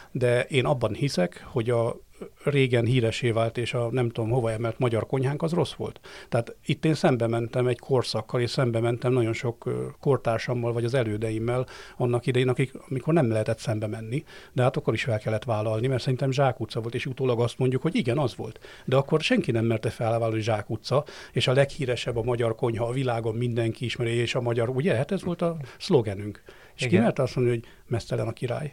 de én abban hiszek, hogy a régen híresé vált, és a nem tudom hova emelt magyar konyhánk az rossz volt. Tehát itt én szembe mentem egy korszakkal, és szembe mentem nagyon sok kortársammal, vagy az elődeimmel annak idején, amikor nem lehetett szembe menni, de hát akkor is fel kellett vállalni, mert szerintem zsákutca volt, és utólag azt mondjuk, hogy igen, az volt. De akkor senki nem merte felvállalni, hogy zsákutca, és a leghíresebb a magyar konyha a világon, mindenki ismeri, és a magyar, ugye? Hát ez volt a szlogenünk. És ki merte azt mondani, hogy meztelen a király.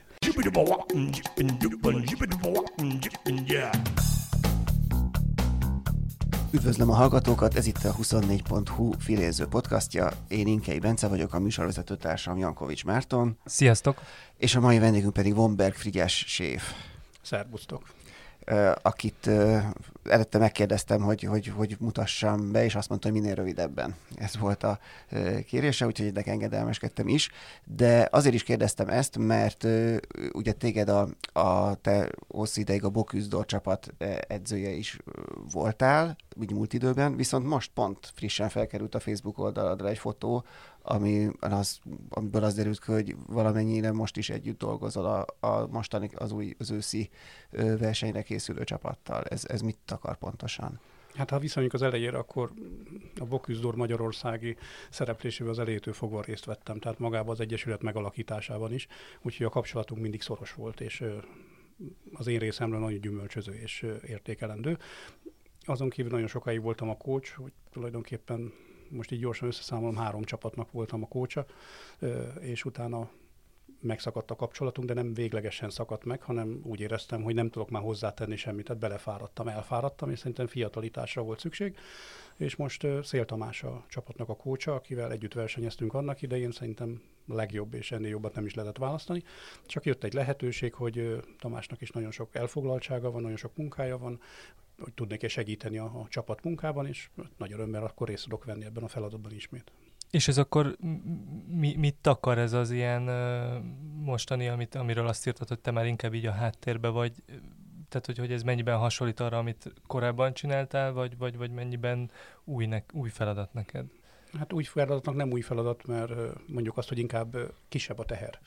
Üdvözlöm a hallgatókat, ez itt a 24.hu filéző podcastja. Én Inkei Bence vagyok, a műsorvezető társam Jankovics Márton. Sziasztok! És a mai vendégünk pedig Vomberg Frigyes séf. Szerbusztok! Akit előtte megkérdeztem, hogy mutassam be, és azt mondta, hogy minél rövidebben. Ez volt a kérése, úgyhogy ennek engedelmeskedtem is. De azért is kérdeztem ezt, mert ugye téged te hosszú ideig a Bocuse d'Or csapat edzője is voltál, úgy múlt időben, viszont most pont frissen felkerült a Facebook oldaladra egy fotó, amiből az derült ki, hogy valamennyire most is együtt dolgozol a mostani, az őszi versenyre készülő csapattal. Ez mit akar pontosan? Hát ha viszonyunk az elejére, akkor a Bocuse d'Or magyarországi szereplésében az elejétől fogva részt vettem, tehát magában az Egyesület megalakításában is, úgyhogy a kapcsolatunk mindig szoros volt, és az én részemről nagyon gyümölcsöző és értékelendő. Azon kívül nagyon sokáig voltam a coach, hogy tulajdonképpen most így gyorsan összeszámolom, 3 csapatnak voltam a coacha, és utána megszakadt a kapcsolatunk, de nem véglegesen szakadt meg, hanem úgy éreztem, hogy nem tudok már hozzátenni semmit, tehát belefáradtam, elfáradtam, és szerintem fiatalításra volt szükség, és most Szél Tamás a csapatnak a coacha, akivel együtt versenyeztünk annak idején, szerintem legjobb, és ennél jobbat nem is lehetett választani. Csak jött egy lehetőség, hogy Tamásnak is nagyon sok elfoglaltsága van, nagyon sok munkája van, hogy tudnék segíteni a csapat munkában, és nagy örömmel akkor részt tudok venni ebben a feladatban ismét. És ez akkor mit akar ez az ilyen mostani, amiről azt írtad, hogy te már inkább így a háttérbe vagy, tehát hogy ez mennyiben hasonlít arra, amit korábban csináltál, vagy mennyiben új feladat neked? Hát új feladatnak nem új feladat, mert mondjuk azt, hogy inkább kisebb a teher.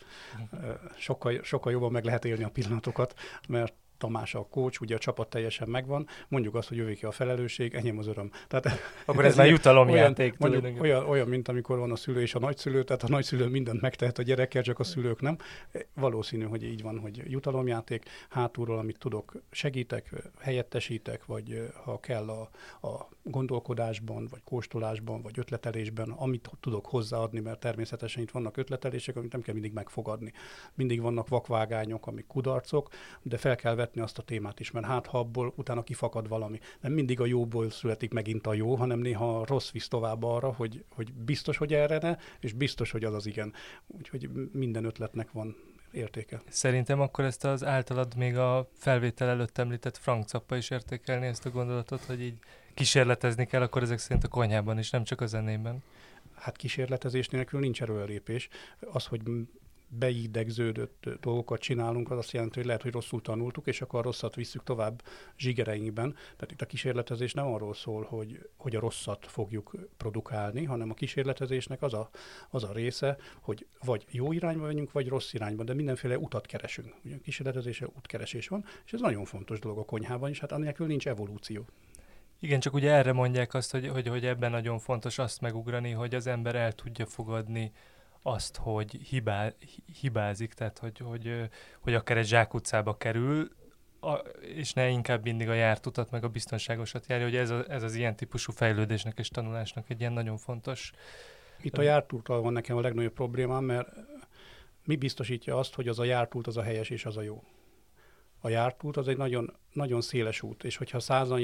Sokkal jobban meg lehet élni a pillanatokat, mert Tamás a coach, ugye a csapat teljesen megvan, mondjuk azt, hogy jövék a felelősség, enyém az öröm. Tehát akkor ez már jutalomjáték. Olyan, mint amikor van a szülő és a nagyszülő, tehát a nagyszülő mindent megtehet a gyerekkel, csak a szülők nem. Valószínű, hogy így van, hogy jutalomjáték, hátulról, amit tudok, segítek, helyettesítek, vagy ha kell a gondolkodásban, vagy kóstolásban, vagy ötletelésben, amit tudok hozzáadni, mert természetesen itt vannak ötletelések, amit nem kell mindig megfogadni. Mindig vannak vakvágányok, amik kudarcok, de fel kell vetni azt a témát is, mert hát ha abból utána kifakad valami. Nem mindig a jóból születik megint a jó, hanem néha a rossz visz tovább arra, hogy biztos, hogy erre ne, és biztos, hogy az az igen. Úgyhogy minden ötletnek van értéke. Szerintem akkor ezt az általad még a felvétel előtt említett Frank Zappa is értékelni ezt a gondolatot, hogy így kísérletezni kell, akkor ezek szerint a konyhában is, nem csak a zenében. Hát kísérletezés nélkül nincs előrelépés. Az, hogy beidegződött dolgokat csinálunk, az azt jelenti, hogy lehet, hogy rosszul tanultuk, és akkor a rosszat visszük tovább zsigereinkben. Tehát itt a kísérletezés nem arról szól, hogy a rosszat fogjuk produkálni, hanem a kísérletezésnek az a része, hogy vagy jó irányba menjünk, vagy rossz irányba, de mindenféle utat keresünk. Ugye a kísérletezésre útkeresés van, és ez nagyon fontos dolog a konyhában is, hát annélkül nincs evolúció. Igen, csak ugye erre mondják azt, hogy ebben nagyon fontos azt megugrani, hogy az ember el tudja fogadni azt, hogy hibázik, tehát hogy akár egy zsákutcába kerül, és ne inkább mindig a járt utat, meg a biztonságosat járja, hogy ez az ilyen típusú fejlődésnek és tanulásnak egy ilyen nagyon fontos... Itt a járt úttal van nekem a legnagyobb problémám, mert mi biztosítja azt, hogy az a járt út az a helyes és az a jó. A járt út az egy nagyon, nagyon széles út, és hogyha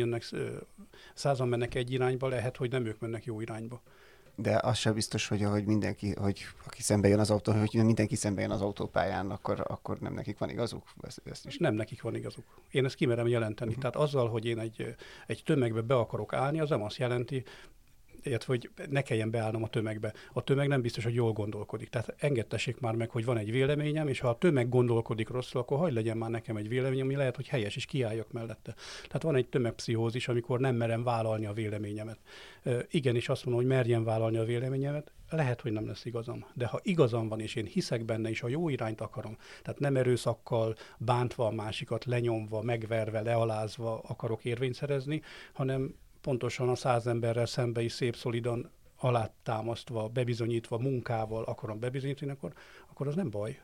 100-an mennek egy irányba, lehet, hogy nem ők mennek jó irányba. De az sem biztos, hogy aki szembe jön az autó, hogy mindenki szembe jön az autópályán, akkor nem nekik van igazuk? Ezt is. Nem nekik van igazuk. Én ezt kimerem jelenteni. Tehát azzal, hogy én egy tömegbe be akarok állni, az nem azt jelenti, illetve hogy ne kelljen beállnom a tömegbe. A tömeg nem biztos, hogy jól gondolkodik. Tehát engedtessék már meg, hogy van egy véleményem, és ha a tömeg gondolkodik rosszul, akkor hadd legyen már nekem egy véleményem, ami lehet, hogy helyes, és kiálljak mellette. Tehát van egy tömegpszichózis, amikor nem merem vállalni a véleményemet. Igenis azt mondom, hogy merjem vállalni a véleményemet, lehet, hogy nem lesz igazam. De ha igazam van, és én hiszek benne, és a jó irányt akarom, tehát nem erőszakkal, bántva a másikat, lenyomva, megverve, lealázva akarok érvényt szerezni, hanem pontosan a 100 emberrel szembe is szép szolidan alátámasztva, bebizonyítva, munkával akarom bebizonyítani, akkor az nem baj.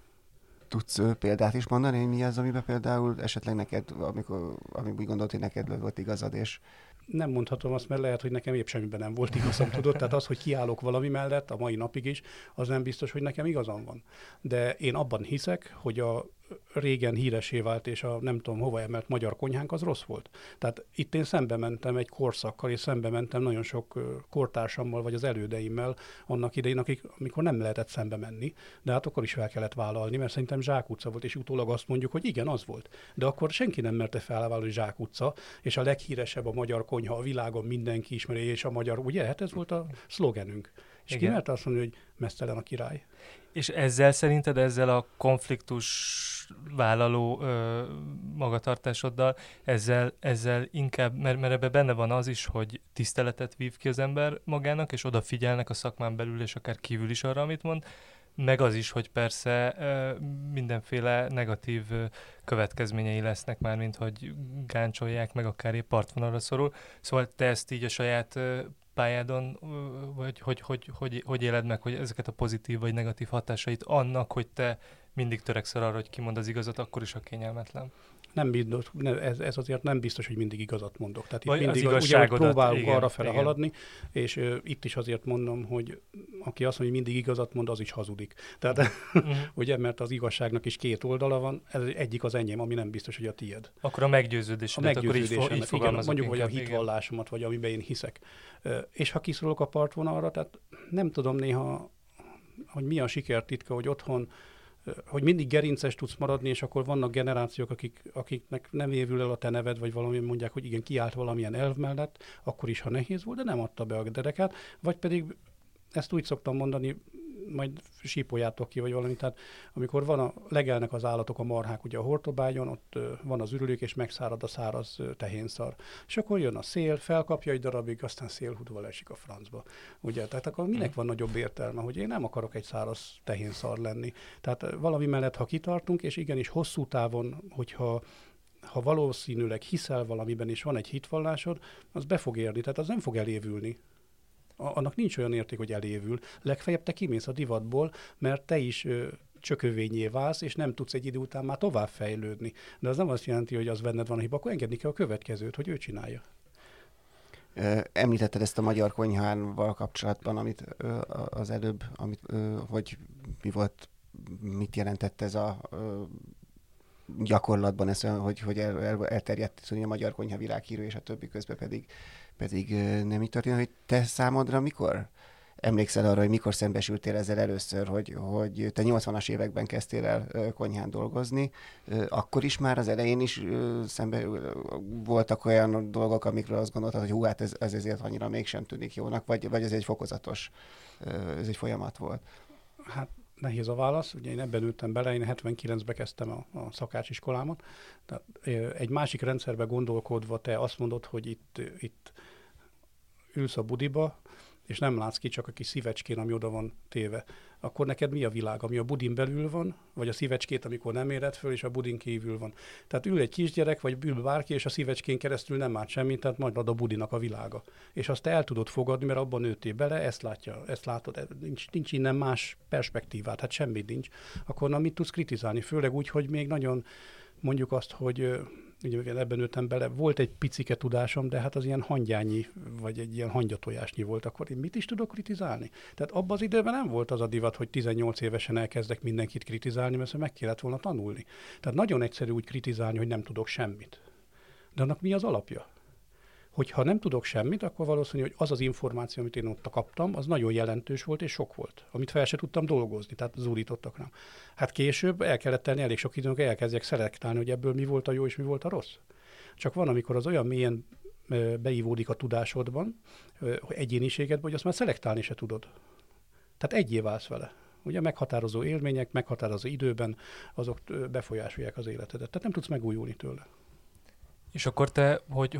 Tudsz példát is mondani, hogy mi az, amiben például esetleg neked, amikor úgy gondolt, hogy neked volt igazad, és... Nem mondhatom azt, mert lehet, hogy nekem épp semmiben nem volt igazam, tudod? Tehát az, hogy kiállok valami mellett, a mai napig is, az nem biztos, hogy nekem igazam van. De én abban hiszek, hogy a régen híressé vált, és a nem tudom hova emelt magyar konyhánk az rossz volt. Tehát itt én szembe mentem egy korszakkal, és szembe mentem nagyon sok kortársammal, vagy az elődeimmel annak idején, amikor nem lehetett szembe menni, de hát akkor is fel kellett vállalni, mert szerintem zsákutca volt, és utólag azt mondjuk, hogy igen, az volt. De akkor senki nem merte felvállalni zsákutca, és a leghíresebb a magyar konyha a világon, mindenki ismeri, és a magyar, ugye? Hát ez volt a szlogenünk. És igen. Ki merte azt mondani, hogy meztelen a király. És ezzel szerinted, ezzel a konfliktus vállaló magatartásoddal, ezzel inkább, mert ebben benne van az is, hogy tiszteletet vív ki az ember magának, és odafigyelnek a szakmán belül, és akár kívül is arra, amit mond, meg az is, hogy persze mindenféle negatív következményei lesznek már, mint hogy gáncsolják, meg akár épp partvonalra szorul. Szóval te ezt így a saját pályádon, vagy hogy éled meg, hogy ezeket a pozitív vagy negatív hatásait annak, hogy te mindig törekszel arra, hogy kimond az igazat, akkor is a kényelmetlen. Nem biztos, ez azért nem biztos, hogy mindig igazat mondok. Tehát vagy itt mindig ugye, próbálunk arra fele haladni, és itt is azért mondom, hogy aki azt mondja, hogy mindig igazat mond, az is hazudik. Tehát ugye, mert az igazságnak is két oldala van, ez egyik az enyém, ami nem biztos, hogy a tiéd. Akkor a meggyőződésedet, akkor így fogalmazok. Mondjuk, hogy a hitvallásomat, vagy amiben én hiszek. És ha kiszorulok a partvonalra, tehát nem tudom néha, hogy mi a sikertitka, hogy otthon hogy mindig gerinces tudsz maradni, és akkor vannak generációk, akiknek nem évül el a te neved, vagy valami mondják, hogy igen, kiállt valamilyen elv mellett, akkor is, ha nehéz volt, de nem adta be a derekát, vagy pedig ezt úgy szoktam mondani, majd sípoljátok ki, vagy valami, tehát amikor legelnek az állatok, a marhák ugye a hortobágyon, ott van az ürülék, és megszárad a száraz tehénszar. És akkor jön a szél, felkapja egy darabig, aztán szélhudval esik a francba. Ugye? Tehát akkor minek van nagyobb értelme, hogy én nem akarok egy száraz tehénszar lenni. Tehát valami mellett, ha kitartunk, és igenis hosszú távon, hogyha valószínűleg hiszel valamiben, és van egy hitvallásod, az be fog érni, tehát az nem fog elévülni. Annak nincs olyan érték, hogy elévül. Legfeljebb te kimész a divatból, mert te is csökövényé válsz, és nem tudsz egy idő után már tovább fejlődni. De az nem azt jelenti, hogy az benned van a hiba, akkor engedni kell a következőt, hogy ő csinálja. Említetted ezt a magyar konyhával kapcsolatban, amit az előbb, hogy mit jelentett ez a gyakorlatban, ez, hogy elterjedt a magyar konyha világhírű, és a többi közben pedig nem így történt, hogy te számodra mikor emlékszel arra, hogy mikor szembesültél ezzel először, hogy te 80-as években kezdtél el konyhán dolgozni, akkor is már az elején is szembe voltak olyan dolgok, amikről azt gondoltad, hogy hú, hát ez ezért annyira mégsem tűnik jónak, vagy ez egy fokozatos, ez egy folyamat volt? Hát nehéz a válasz, ugye én ebben ültem bele, én 79-ben kezdtem a szakácsiskolámat. Tehát egy másik rendszerbe gondolkodva te azt mondod, hogy itt ülsz a budiba, és nem látsz ki, csak a kis szívecskén, ami oda van téve. Akkor neked mi a világ, ami a budin belül van, vagy a szívecskét, amikor nem éred föl, és a budin kívül van. Tehát ül egy kisgyerek, vagy ül bárki, és a szívecskén keresztül nem lát semmit, tehát majd ad a budinak a világa. És azt te el tudod fogadni, mert abban nőttél bele, ezt látod, nincs innen más perspektívát, hát semmi nincs. Akkor mit tudsz kritizálni? Főleg úgy, hogy még nagyon mondjuk azt, hogy ugye ebben nőttem bele, volt egy picike tudásom, de hát az ilyen hangyányi, vagy egy ilyen hangyatojásnyi volt, akkor én mit is tudok kritizálni? Tehát abban az időben nem volt az a divat, hogy 18 évesen elkezdek mindenkit kritizálni, mert meg kellett volna tanulni. Tehát nagyon egyszerű úgy kritizálni, hogy nem tudok semmit. De annak mi az alapja? Hogyha nem tudok semmit, akkor valószínű, hogy az az információ, amit én ott kaptam, az nagyon jelentős volt és sok volt, amit fel se tudtam dolgozni, tehát zúdítottak rám. Hát később el kellett tenni elég sok időnek, elkezdjek szelektálni, hogy ebből mi volt a jó és mi volt a rossz. Csak van, amikor az olyan mélyen beívódik a tudásodban, egyéniségedben, hogy azt már szelektálni se tudod. Tehát egyé válsz vele. Ugye meghatározó élmények, meghatározó időben, azok befolyásolják az életedet. Tehát nem tudsz megújulni tőle. És akkor te,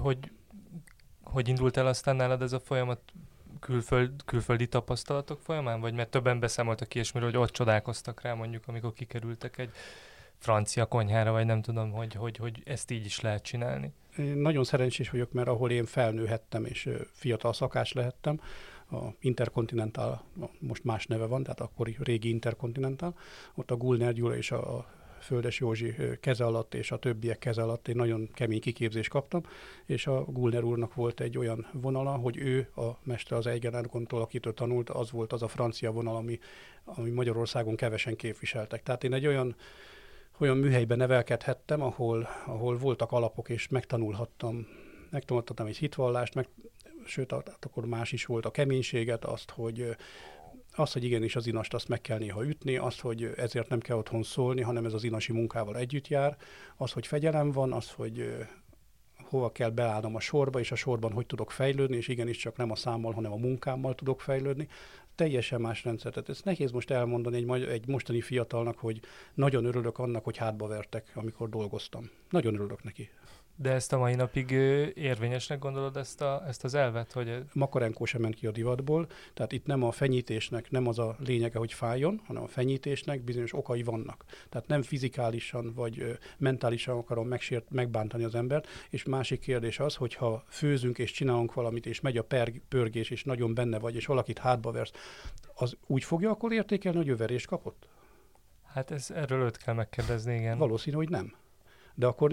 hogy indult el aztán nálad ez a folyamat külföldi tapasztalatok folyamán? Vagy mert többen beszámoltak ilyesmiről, hogy ott csodálkoztak rá mondjuk, amikor kikerültek egy francia konyhára, vagy nem tudom, hogy ezt így is lehet csinálni. Én nagyon szerencsés vagyok, mert ahol én felnőhettem és fiatal szakács lehettem, a Intercontinental, most más neve van, tehát akkori régi Intercontinental, ott a Gulner Gyula és a Földes Józsi keze alatt és a többiek keze alatt egy nagyon kemény kiképzést kaptam, és a Gulner úrnak volt egy olyan vonala, hogy ő, a mester az Eigen-Ergontól, akitől tanult, az volt az a francia vonal, ami Magyarországon kevesen képviseltek. Tehát én egy olyan műhelyben nevelkedhettem, ahol voltak alapok, és megtanulhattam egy hitvallást, sőt, akkor más is volt, a keménységet, azt, hogy igenis az inast azt meg kell néha ütni, azt, hogy ezért nem kell otthon szólni, hanem ez az inasi munkával együtt jár, az, hogy fegyelem van, az, hogy hova kell beállnom a sorba, és a sorban hogy tudok fejlődni, és igenis csak nem a számmal, hanem a munkámmal tudok fejlődni. Teljesen más rendszer. Tehát ez nehéz most elmondani egy mostani fiatalnak, hogy nagyon örülök annak, hogy hátba vertek, amikor dolgoztam. Nagyon örülök neki. De ezt a mai napig érvényesnek gondolod ezt az elvet? Hogy... Makarenko sem ment ki a divatból, tehát itt nem a fenyítésnek nem az a lényege, hogy fájjon, hanem a fenyítésnek bizonyos okai vannak. Tehát nem fizikálisan vagy mentálisan akarom megbántani az embert, és másik kérdés az, hogyha főzünk és csinálunk valamit, és megy a pörgés, és nagyon benne vagy, és valakit hátba versz, az úgy fogja akkor értékelni, hogy ő verést kapott? Hát erről őt kell megkérdezni, igen. Valószínű, hogy nem. De akkor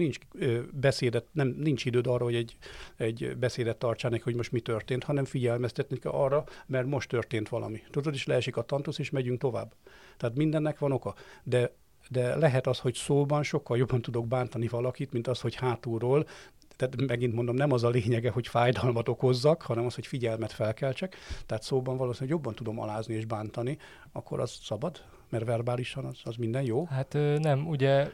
nincs időd arra, hogy egy beszédet tartsál neki, hogy most mi történt, hanem figyelmeztetni kell arra, mert most történt valami. Tudod, és leesik a tantusz, és megyünk tovább. Tehát mindennek van oka. De lehet az, hogy szóban sokkal jobban tudok bántani valakit, mint az, hogy hátulról. Tehát megint mondom, nem az a lényege, hogy fájdalmat okozzak, hanem az, hogy figyelmet felkeltsek. Tehát szóban valószínűleg jobban tudom alázni és bántani, akkor az szabad? Mert verbálisan az minden jó? Hát nem, ugye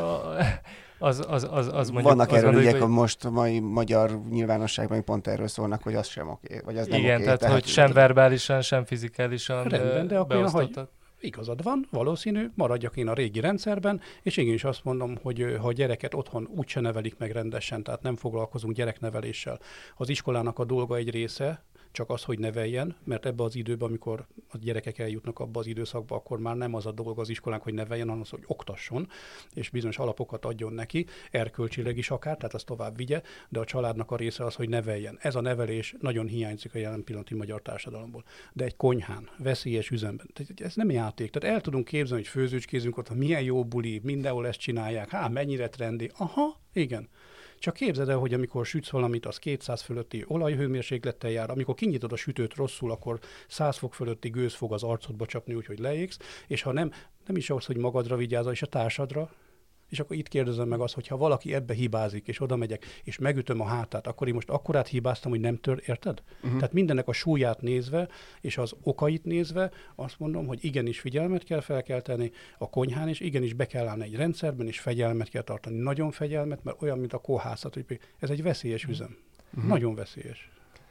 az mondjuk... Vannak erről ügyek, hogy most a mai magyar nyilvánosságban pont erről szólnak, hogy az sem oké, vagy az nem igen, oké. tehát hogy sem verbálisan, sem fizikálisan rendben, de akkor beosztottat. Igazad van, valószínű, maradjak én a régi rendszerben, és én is azt mondom, hogy ha a gyereket otthon úgyse nevelik meg rendesen, tehát nem foglalkozunk gyerekneveléssel. Az iskolának a dolga egy része, csak az, hogy neveljen, mert ebbe az időben, amikor a gyerekek eljutnak abba az időszakba, akkor már nem az a dolga az iskolának, hogy neveljen, hanem az, hogy oktasson, és bizonyos alapokat adjon neki, erkölcsileg is akár, tehát azt tovább vigye, de a családnak a része az, hogy neveljen. Ez a nevelés nagyon hiányzik a jelen pillanati magyar társadalomból. De egy konyhán, veszélyes üzemben, ez nem játék. Tehát el tudunk képzelni, hogy főzőcskézünk ott, milyen jó buli, mindenhol ezt csinálják, mennyire trendi. Aha, igen. Csak képzeld el, hogy amikor sütsz valamit, az 200 fölötti olajhőmérséklettel jár, amikor kinyitod a sütőt rosszul, akkor 100 fok fölötti gőz fog az arcodba csapni, úgyhogy leégsz, és ha nem is az, hogy magadra vigyázol, és a társadra, és akkor itt kérdezem meg azt, hogy ha valaki ebbe hibázik, és oda megyek, és megütöm a hátát, akkor én most akkorát hibáztam, hogy nem érted? Tehát mindennek a súlyát nézve, és az okait nézve azt mondom, hogy igenis figyelmet kell felkelteni a konyhán, és igenis be kell állni egy rendszerben, és fegyelmet kell tartani. Nagyon fegyelmet, mert olyan, mint a kórhászat, hogy ez egy veszélyes üzem. Nagyon veszélyes.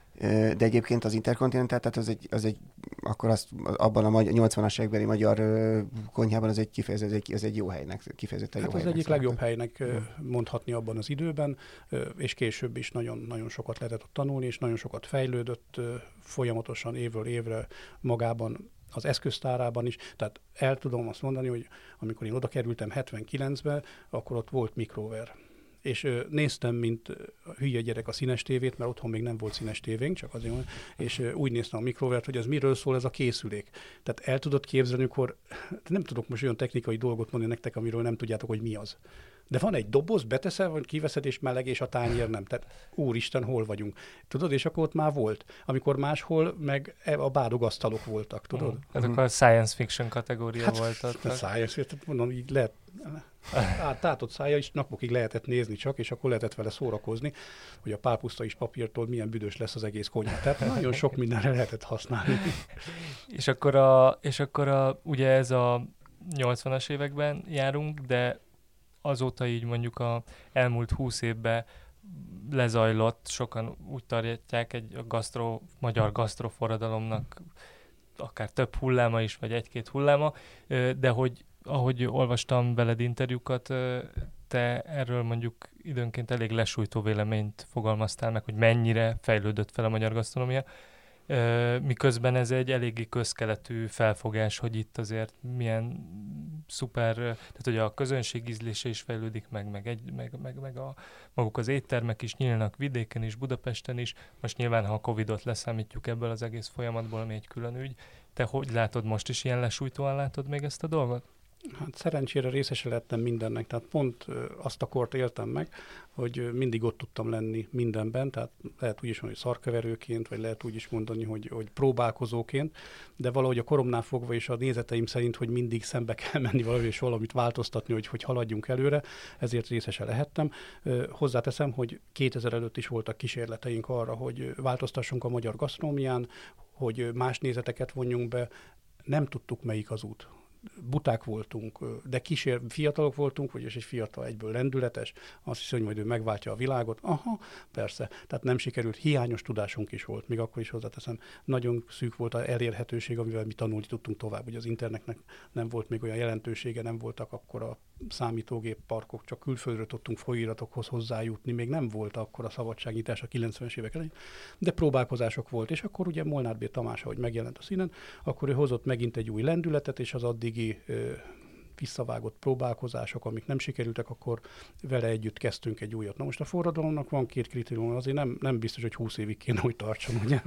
De egyébként az Intercontinental, tehát az egy akkor azt abban a 80-as évekbeli magyar konyhában az egy jó helynek, kifejezetten jó helynek. Hát az egyik legjobb helynek mondhatni abban az időben, és később is nagyon, nagyon sokat lehetett ott tanulni, és nagyon sokat fejlődött folyamatosan évről évre magában, az eszköztárában is. Tehát el tudom azt mondani, hogy amikor én oda kerültem 79-ben, akkor ott volt mikrover. És néztem, mint hülye gyerek a színes tévét, mert otthon még nem volt színes tévénk, csak azért, és úgy néztem a mikrovert, hogy ez miről szól ez a készülék. Tehát el tudod képzelni, akkor nem tudok most olyan technikai dolgot mondani nektek, amiről nem tudjátok, hogy mi az. De van egy doboz, beteszel, vagy kiveszed, és meleg, és a tányér nem. Tehát úristen, hol vagyunk? Tudod, és akkor ott már volt. Amikor máshol meg a bádogasztalok voltak, tudod? Ezek a science fiction kategória volt. A science fiction, mondom, így lehet, tátott szája is napokig lehetett nézni csak, és akkor lehetett vele szórakozni, hogy a pálpuszta is papírtól milyen büdös lesz az egész konyha. Tehát nagyon sok mindenre lehetett használni. És akkor ugye ez a 80-as években járunk, de azóta így mondjuk a elmúlt 20 évben lezajlott, sokan úgy tartják magyar gasztroforradalomnak akár több hulláma is, vagy egy-két hulláma, de ahogy olvastam veled interjúkat, te erről mondjuk időnként elég lesújtó véleményt fogalmaztál meg, hogy mennyire fejlődött fel a magyar gasztronómia, miközben ez egy eléggé közkeletű felfogás, hogy itt azért milyen szuper, tehát hogy a közönség ízlése is fejlődik meg maguk az éttermek is nyílnak vidéken is, Budapesten is. Most nyilván, ha a Covidot leszámítjuk ebből az egész folyamatból, ami egy külön ügy, te hogy látod, most is ilyen lesújtóan látod még ezt a dolgot? Hát szerencsére részese lettem mindennek, tehát pont azt a kort éltem meg, hogy mindig ott tudtam lenni mindenben, tehát lehet úgy is mondani, hogy szarkeverőként, vagy lehet úgy is mondani, hogy próbálkozóként, de valahogy a koromnál fogva és a nézeteim szerint, hogy mindig szembe kell menni valahogy és valamit változtatni, hogy haladjunk előre, ezért részese lehettem. Hozzáteszem, hogy 2000 előtt is voltak kísérleteink arra, hogy változtassunk a magyar gasztronómián, hogy más nézeteket vonjunk be, nem tudtuk, melyik az út. Buták voltunk, de fiatalok voltunk, vagyis egy fiatal egyből lendületes, azt hiszem, hogy majd ő megváltja a világot. Aha, persze, tehát nem sikerült, hiányos tudásunk is volt, még akkor is hozzáteszem, nagyon szűk volt az elérhetőség, amivel mi tanulni tudtunk tovább, ugye az internetnek nem volt még olyan jelentősége, nem voltak akkor a számítógép parkok, csak külföldről tudtunk folyóiratokhoz hozzájutni, még nem volt akkor a szabadságnyitás a 90-es évek elején, de próbálkozások volt, és akkor ugye Molnár B. Tamás, ahogy megjelent a színen, akkor ő hozott megint egy új lendületet, és az addigi visszavágott próbálkozások, amik nem sikerültek, akkor vele együtt kezdtünk egy újat. Na most a forradalomnak van két kritérium, azért nem biztos, hogy 20 évig kéne, hogy tartson, ugye?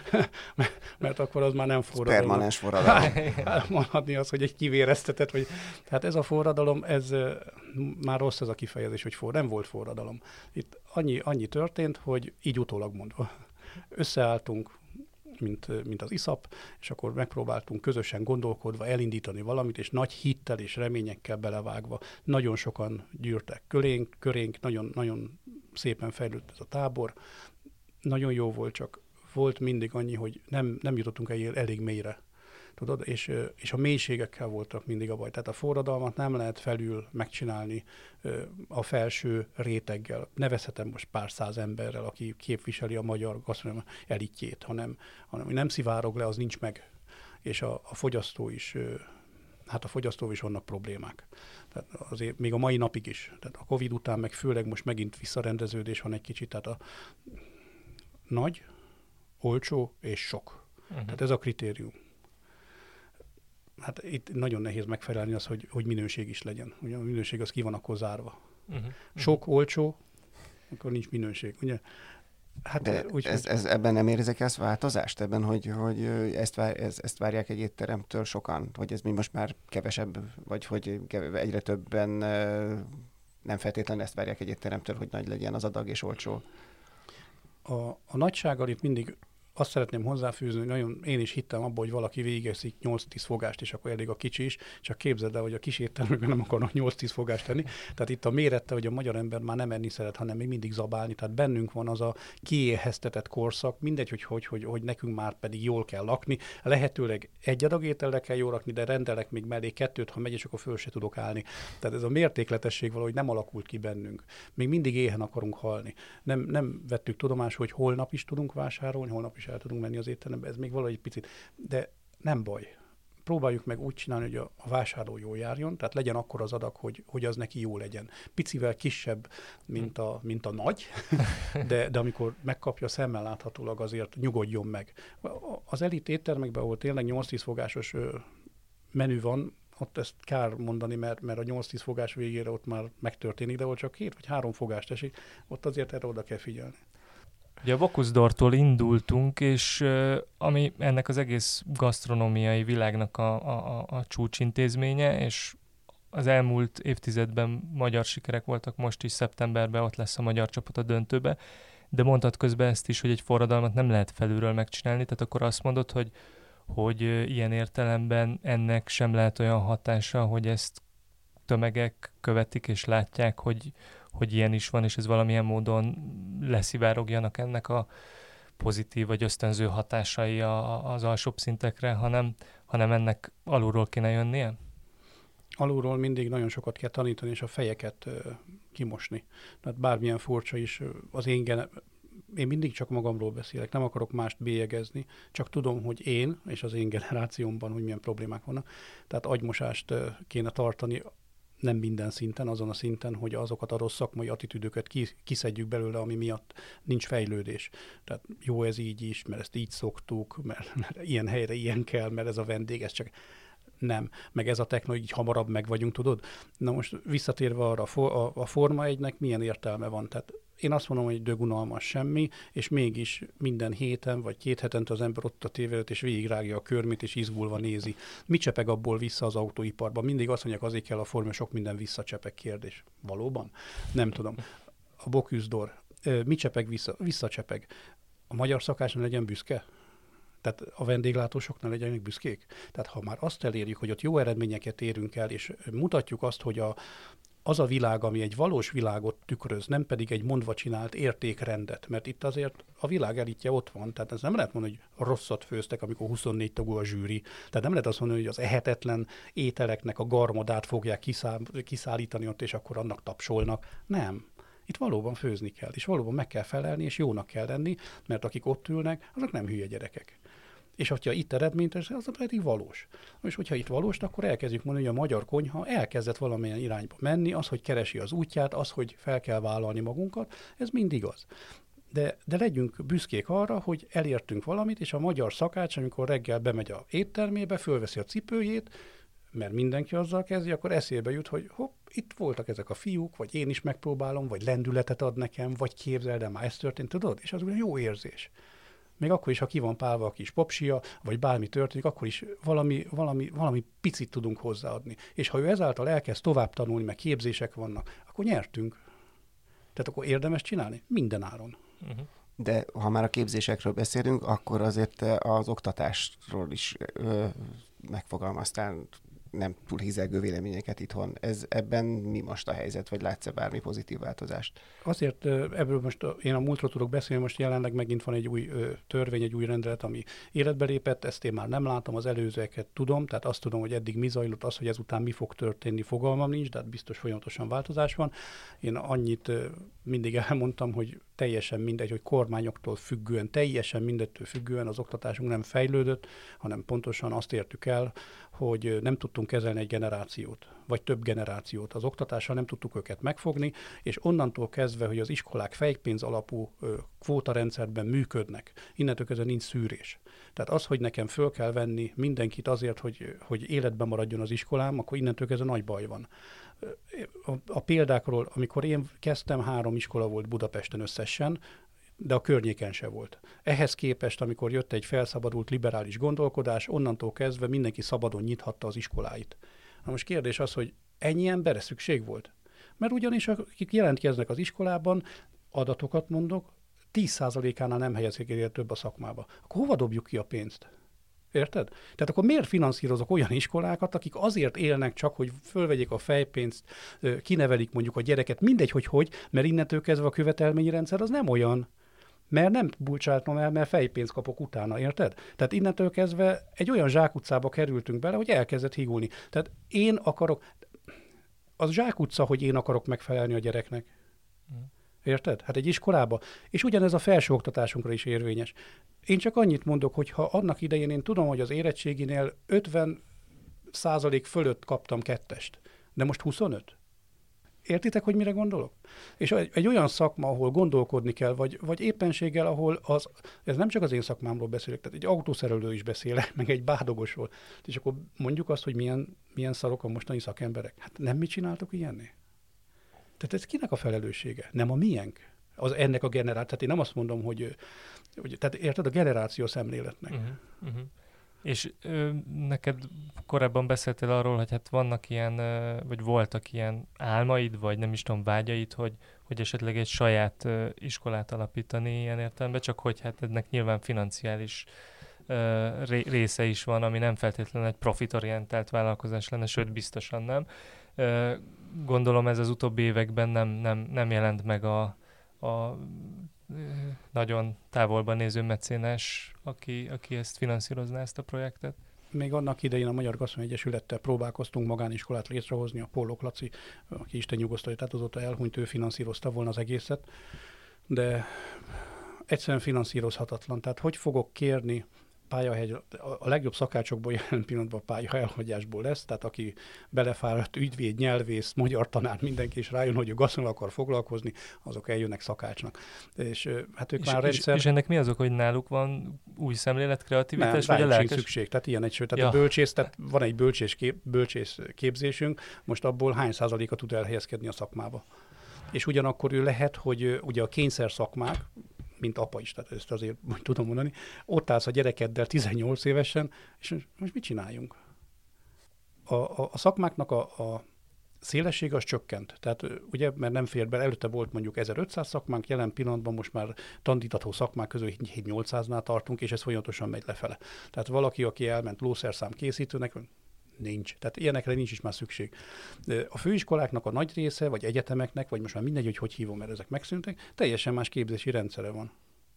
Mert akkor az már nem forradalom. Permanens forradalom. Mondhatni az, hogy egy kivéreztetett, vagy... Tehát ez a forradalom, ez már rossz ez a kifejezés, hogy nem volt forradalom. Itt annyi történt, hogy így utólag mondva. Összeálltunk, mint az ISZAP, és akkor megpróbáltunk közösen gondolkodva elindítani valamit, és nagy hittel és reményekkel belevágva. Nagyon sokan gyűrtek körénk, nagyon szépen fejlődött ez a tábor. Nagyon jó volt, csak volt mindig annyi, hogy nem jutottunk elég mélyre. Tudod? És a mélységekkel voltak mindig a baj. Tehát a forradalmat nem lehet felül megcsinálni a felső réteggel. Nevezhetem most pár száz emberrel, aki képviseli a magyar gasztronómia elitjét, hanem nem szivárog le, az nincs meg. És a fogyasztó is, a fogyasztó is vannak problémák. Tehát azért még a mai napig is. Tehát a Covid után meg főleg most megint visszarendeződés van egy kicsit. Tehát a nagy, olcsó és sok. Tehát ez a kritérium. Hát itt nagyon nehéz megfelelni az, hogy minőség is legyen. Ugye a minőség az ki van akkor zárva. Sok, olcsó, akkor nincs minőség. Ugye? Hát, de ebben nem érzek ezt változást? Ebben, hogy ezt várják egy étteremtől sokan? Hogy ez mi most már kevesebb, vagy hogy egyre többen nem feltétlenül ezt várják egy étteremtől, hogy nagy legyen az adag és olcsó? A nagysággal itt mindig azt szeretném hozzáfűzni, hogy én is hittem abban, hogy valaki végigeszik 8-10 fogást, és akkor elég a kicsi is, csak képzeld el, hogy a kis éttermekben nem akarnak 8-10 fogást tenni. Tehát itt a mérete, hogy a magyar ember már nem enni szeret, hanem még mindig zabálni. Tehát bennünk van az a kiéheztetett korszak, mindegy, hogy nekünk már pedig jól kell lakni. Lehetőleg egy adag ételre kell jól lakni, de rendelek még mellé 2-t, ha megy, és akkor föl se tudok állni. Tehát ez a mértékletesség valahogy nem alakult ki bennünk. Még mindig éhen akarunk halni. Nem vettük tudomásul, hogy holnap is tudunk vásárolni, holnap is el tudunk menni az étterembe, ez még valahogy egy picit, de nem baj. Próbáljuk meg úgy csinálni, hogy a vásárló jól járjon, tehát legyen akkor az adag, hogy az neki jó legyen. Picivel kisebb, mint a nagy, de amikor megkapja szemmel láthatólag, azért nyugodjon meg. Az elit éttermekben, ahol tényleg 8-10 fogásos menü van, ott ezt kár mondani, mert a 8-10 fogás végére ott már megtörténik, de ahol csak 2 vagy 3 fogást esik, ott azért erre oda kell figyelni. Ugye a Bocuse-d'Ortól indultunk, és ami ennek az egész gasztronómiai világnak a csúcsintézménye, és az elmúlt évtizedben magyar sikerek voltak, most is szeptemberben ott lesz a magyar csapat a döntőbe, de mondtad közben ezt is, hogy egy forradalmat nem lehet felülről megcsinálni, tehát akkor azt mondod, hogy ilyen értelemben ennek sem lehet olyan hatása, hogy ezt tömegek követik és látják, hogy ilyen is van, és ez valamilyen módon leszivárogjanak ennek a pozitív vagy ösztönző hatásai az alsóbb szintekre, hanem ennek alulról kéne jönnie? Alulról mindig nagyon sokat kell tanítani, és a fejeket kimosni. Tehát bármilyen furcsa is én mindig csak magamról beszélek, nem akarok mást bélyegezni, csak tudom, hogy én és az én generációmban, hogy milyen problémák vannak. Tehát agymosást kéne tartani nem minden szinten, azon a szinten, hogy azokat a rossz szakmai attitűdöket kiszedjük belőle, ami miatt nincs fejlődés. Tehát jó ez így is, mert ezt így szoktuk, mert ilyen helyre ilyen kell, mert ez a vendég, ez csak nem. Meg ez a techno, így hamarabb meg vagyunk, tudod? Na most visszatérve arra, a Forma 1-nek milyen értelme van? Tehát én azt mondom, hogy dögunalmas semmi, és mégis minden héten vagy 2 hetente az ember ott a tévé előtt, és végigrágja a körmét, és izgulva nézi. Mi csepeg abból vissza az autóiparban? Mindig azt mondják, azért kell a Forma, sok minden visszacsepeg kérdés. Valóban? Nem tudom. A Bocuse mi csepeg vissza? Visszacsepeg. A magyar szakács ne legyen büszke? Tehát a vendéglátósok ne legyenek büszkék? Tehát ha már azt elérjük, hogy ott jó eredményeket érünk el, és mutatjuk azt, hogy az a világ, ami egy valós világot tükröz, nem pedig egy mondva csinált értékrendet, mert itt azért a világ elitje ott van, tehát ez nem lehet mondani, hogy rosszat főztek, amikor 24 tagú a zsűri, tehát nem lehet azt mondani, hogy az ehetetlen ételeknek a garmodát fogják kiszállítani ott, és akkor annak tapsolnak. Nem. Itt valóban főzni kell, és valóban meg kell felelni, és jónak kell lenni, mert akik ott ülnek, azok nem hülye gyerekek. És hogyha itt eredményt, az pedig valós. És hogyha itt valós, akkor elkezdjük mondani, hogy a magyar konyha elkezdett valamilyen irányba menni, az, hogy keresi az útját, az, hogy fel kell vállalni magunkat, ez mind igaz. De legyünk büszkék arra, hogy elértünk valamit, és a magyar szakács, amikor reggel bemegy a éttermébe, fölveszi a cipőjét, mert mindenki azzal kezdi, akkor eszébe jut, hogy hopp, itt voltak ezek a fiúk, vagy én is megpróbálom, vagy lendületet ad nekem, vagy képzeld el, már ez történt, tudod? És az olyan jó érzés. Még akkor is, ha ki van pálva a kis popsia, vagy bármi történik, akkor is valami picit tudunk hozzáadni. És ha ő ezáltal elkezd tovább tanulni, meg képzések vannak, akkor nyertünk. Tehát akkor érdemes csinálni? Minden áron. Uh-huh. De ha már a képzésekről beszélünk, akkor azért az oktatásról is megfogalmaztál nem túl hízelgő véleményeket itthon. Ebben mi most a helyzet, vagy látsz-e bármi pozitív változást? Azért ebből most én a múltról tudok beszélni, most jelenleg megint van egy új törvény, egy új rendelet, ami életbe lépett, ezt én már nem látom, az előzőeket tudom, tehát azt tudom, hogy eddig mi zajlott, az, hogy ezután mi fog történni, fogalmam nincs, de hát biztos folyamatosan változás van. Én annyit mindig elmondtam, hogy teljesen mindegy, hogy kormányoktól függően, teljesen mindettől függően az oktatásunk nem fejlődött, hanem pontosan azt értük el, hogy nem tudtunk kezelni egy generációt, vagy több generációt. Az oktatással nem tudtuk őket megfogni, és onnantól kezdve, hogy az iskolák fejpénz alapú kvótarendszerben működnek, innentől kezdve nincs szűrés. Tehát az, hogy nekem föl kell venni mindenkit azért, hogy életben maradjon az iskolám, akkor innentől kezdve nagy baj van. A példákról, amikor én kezdtem, 3 iskola volt Budapesten összesen, de a környéken se volt. Ehhez képest, amikor jött egy felszabadult liberális gondolkodás, onnantól kezdve mindenki szabadon nyithatta az iskoláit. Na most kérdés az, hogy ennyi emberre szükség volt? Mert ugyanis akik jelentkeznek az iskolában, adatokat mondok, 10%-ánál nem helyezik el több a szakmába. Akkor hova dobjuk ki a pénzt? Érted? Tehát akkor miért finanszírozok olyan iskolákat, akik azért élnek csak, hogy fölvegyék a fejpénzt, kinevelik mondjuk a gyereket, mindegy, hogy, mert innentől kezdve a követelményi rendszer az nem olyan, mert nem búcsáltam el, mert fejpénzt kapok utána, érted? Tehát innentől kezdve egy olyan zsákutcába kerültünk bele, hogy elkezdett higulni. Tehát én akarok, az zsákutca, hogy én akarok megfelelni a gyereknek. Érted? Hát egy iskolába. És ugyanez a felsőoktatásunkra is érvényes. Én csak annyit mondok, hogy ha annak idején én tudom, hogy az érettséginél 50% fölött kaptam 2-est, de most 25. Értitek, hogy mire gondolok? És egy olyan szakma, ahol gondolkodni kell, vagy éppenséggel, ahol ez nem csak az én szakmámról beszélek, tehát egy autószerelő is beszélek, meg egy bádogosról. És akkor mondjuk azt, hogy milyen szarok a mostani szakemberek. Hát nem mi csináltok ilyenné? Tehát ez kinek a felelőssége? Nem a miénk? Ennek a generáció. Tehát én nem azt mondom, hogy tehát érted, a generáció szemléletnek. És neked korábban beszéltél arról, hogy hát vannak ilyen, vagy voltak ilyen álmaid, vagy nem is tudom, vágyaid, hogy esetleg egy saját iskolát alapítani ilyen értelemben, csak hogy hát ennek nyilván financiális része is van, ami nem feltétlenül egy profitorientált vállalkozás lenne, sőt biztosan nem. Gondolom ez az utóbbi években nem jelent meg a nagyon távolban néző mecénás, aki ezt finanszírozná, ezt a projektet? még annak idején a Magyar Gasztronómiai Egyesülettel próbálkoztunk magániskolát létrehozni, a Póllók Laci, aki Isten nyugosztalja, tehát azóta elhunyt, ő finanszírozta volna az egészet, de egyszerűen finanszírozhatatlan. Tehát hogy fogok kérni a legjobb szakácsokból jelen pillanatban pálya elhagyásból lesz, tehát aki belefáradt, ügyvéd, nyelvész, magyar tanár, mindenki is rájön, hogy ő gasztronóval akar foglalkozni, azok eljönnek szakácsnak. És hát ők már rendszer... És ennek mi azok, hogy náluk van új szemlélet, kreativitás, vagy a lelkes? Szükség, tehát ilyen egy, tehát a bölcsész, tehát van egy bölcsész képzésünk, most abból hány százaléka tud elhelyezkedni a szakmába. És ugyanakkor ő lehet, hogy ugye a kényszer szakmák, mint apa is, tehát ezt azért tudom mondani, ott állsz a gyerekeddel 18 évesen, és most mit csináljunk? A szakmáknak a szélessége az csökkent. Tehát ugye, mert nem fér bele, előtte volt mondjuk 1500 szakmánk, jelen pillanatban most már tandítató szakmák közül 7-800-nál tartunk, és ez folyamatosan megy lefele. Tehát valaki, aki elment lószerszám készítőnek, nincs. Tehát ilyenekre nincs is már szükség. A főiskoláknak a nagy része, vagy egyetemeknek, vagy most már mindegy, hogy hívom, mert ezek megszűntek, teljesen más képzési rendszere van.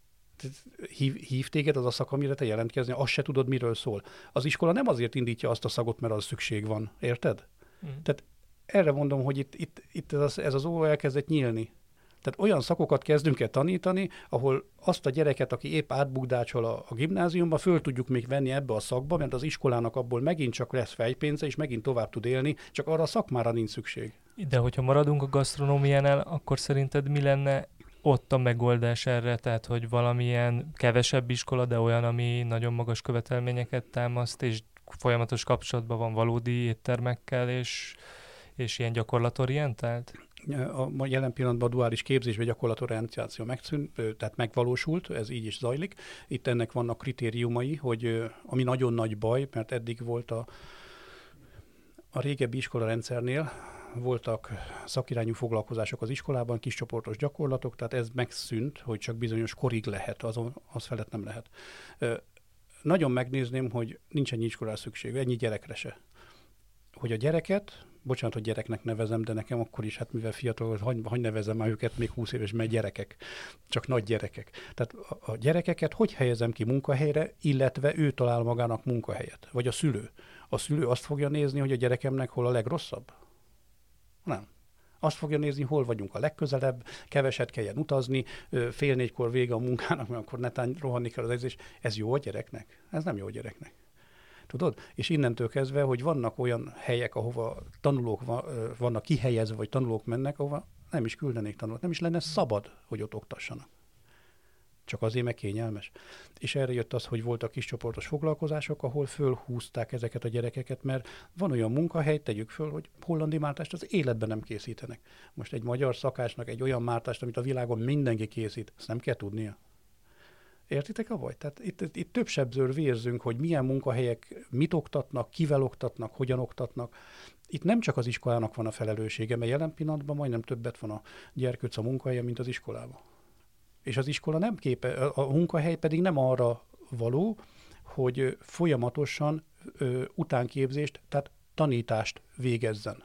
Hív téged az a szak, amire te jelentkezni, azt se tudod, miről szól. Az iskola nem azért indítja azt a szakot, mert az szükség van. Érted? Tehát erre mondom, hogy itt ez az ó elkezdett nyílni. Tehát olyan szakokat kezdünk el tanítani, ahol azt a gyereket, aki épp átbukdácsol a gimnáziumba, föl tudjuk még venni ebbe a szakba, mert az iskolának abból megint csak lesz fejpénze, és megint tovább tud élni, csak arra a szakmára nincs szükség. De hogyha maradunk a gasztronómiánál, akkor szerinted mi lenne ott a megoldás erre? Tehát, hogy valamilyen kevesebb iskola, de olyan, ami nagyon magas követelményeket támaszt, és folyamatos kapcsolatban van valódi éttermekkel, és ilyen gyakorlatorientált? A jelen pillanatban a duális képzés vagy gyakorlatorientáció tehát megvalósult, ez így is zajlik. Itt ennek vannak kritériumai, hogy ami nagyon nagy baj, mert eddig volt a régebbi iskolarendszernél voltak szakirányú foglalkozások az iskolában, kiscsoportos gyakorlatok, tehát ez megszűnt, hogy csak bizonyos korig lehet, az felett nem lehet. Nagyon megnézném, hogy nincs ennyi iskolás szükség, ennyi gyerekre se. Hogy a gyereket, bocsánat, hogy gyereknek nevezem, de nekem akkor is, hát mivel fiatal, hogy nevezem már őket még 20 éves, mert gyerekek, csak nagy gyerekek. Tehát a gyerekeket hogy helyezem ki munkahelyre, illetve ő talál magának munkahelyet, vagy a szülő. A szülő azt fogja nézni, hogy a gyerekemnek hol a legrosszabb? Nem. Azt fogja nézni, hol vagyunk a legközelebb, keveset kelljen utazni, 3:30 vége a munkának, mert akkor netán rohanni kell az edzés. Ez jó a gyereknek? Ez nem jó a gyereknek. Tudod? És innentől kezdve, hogy vannak olyan helyek, ahova tanulók vannak kihelyezve, vagy tanulók mennek, ahova nem is küldenék tanulók. Nem is lenne szabad, hogy ott oktassanak. Csak azért, meg kényelmes. És erre jött az, hogy voltak kiscsoportos foglalkozások, ahol fölhúzták ezeket a gyerekeket, mert van olyan munkahely, tegyük föl, hogy hollandi mártást az életben nem készítenek. Most egy magyar szakácsnak egy olyan mártást, amit a világon mindenki készít, ezt nem kell tudnia. Értitek a baj? Tehát itt több sebzőr vérzünk, hogy milyen munkahelyek mit oktatnak, kivel oktatnak, hogyan oktatnak. Itt nem csak az iskolának van a felelőssége, mert jelen pillanatban majdnem többet van a gyerkőc a munkahelye, mint az iskolában. És az iskola nem a munkahely pedig nem arra való, hogy folyamatosan utánképzést, tehát tanítást végezzen.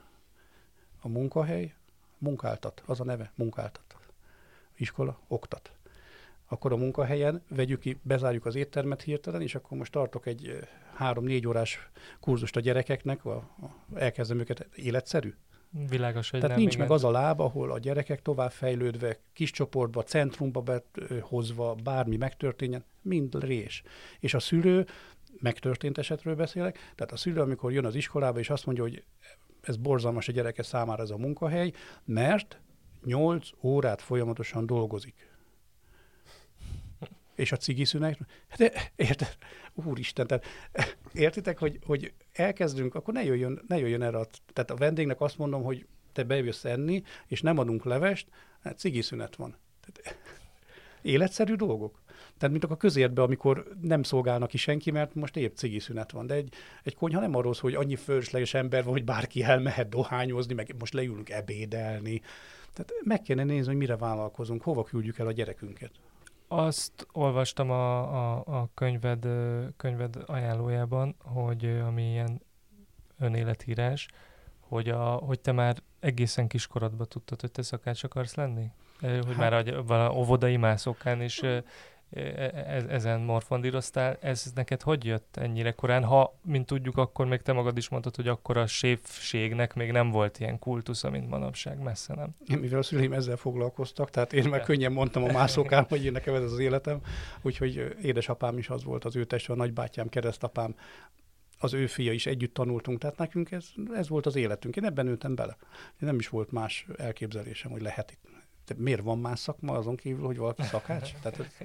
A munkahely munkáltat, az a neve, munkáltat. Iskola oktat. Akkor a munkahelyen vegyük ki, bezárjuk az éttermet hirtelen, és akkor most tartok egy 3-4 órás kurzust a gyerekeknek, elkezdem őket életszerű. Világos, hogy tehát nem, nincs igen. meg az a láb, ahol a gyerekek tovább fejlődve, kis csoportba, centrumba behozva, bármi megtörténjen, mind rés. És a szülő, megtörtént esetről beszélek, tehát a szülő, amikor jön az iskolába, és azt mondja, hogy ez borzalmas a gyereke számára ez a munkahely, mert 8 órát folyamatosan dolgozik. És a cigiszünet, de érted? Úristen, tehát értitek, hogy elkezdünk, akkor ne jöjjön erre, tehát a vendégnek azt mondom, hogy te bejössz enni, és nem adunk levest, hát cigiszünet van. Tehát, életszerű dolgok. Tehát mint a közértben, amikor nem szolgálnak ki senki, mert most épp cigiszünet van. De egy konyha nem arról szól, hogy annyi fölösleges ember van, hogy bárki elmehet dohányozni, meg most leülünk ebédelni. Tehát meg kellene nézni, hogy mire vállalkozunk, hova küldjük el a gyerekünket. Azt olvastam a könyved ajánlójában, hogy ami ilyen önéletírás, hogy te már egészen kiskorodban tudtad, hogy te szakács akarsz lenni? Hogy már óvodai mászókán is ezen morfondíroztál. Ez neked hogy jött ennyire korán? Ha, mint tudjuk, akkor még te magad is mondtad, hogy akkor a séfségnek még nem volt ilyen kultusza, mint manapság, messze nem. Mivel a szüleim ezzel foglalkoztak, tehát én meg könnyen mondtam a mászókán, hogy én nekem ez az életem, úgyhogy édesapám is az volt, az ő testvére, a nagybátyám, keresztapám, az ő fia is, együtt tanultunk, tehát nekünk ez volt az életünk. Én ebben nőttem bele. Nem is volt más elképzelésem, hogy lehet itt. De miért van más szakma azon kívül, hogy valaki szakács? Tehát,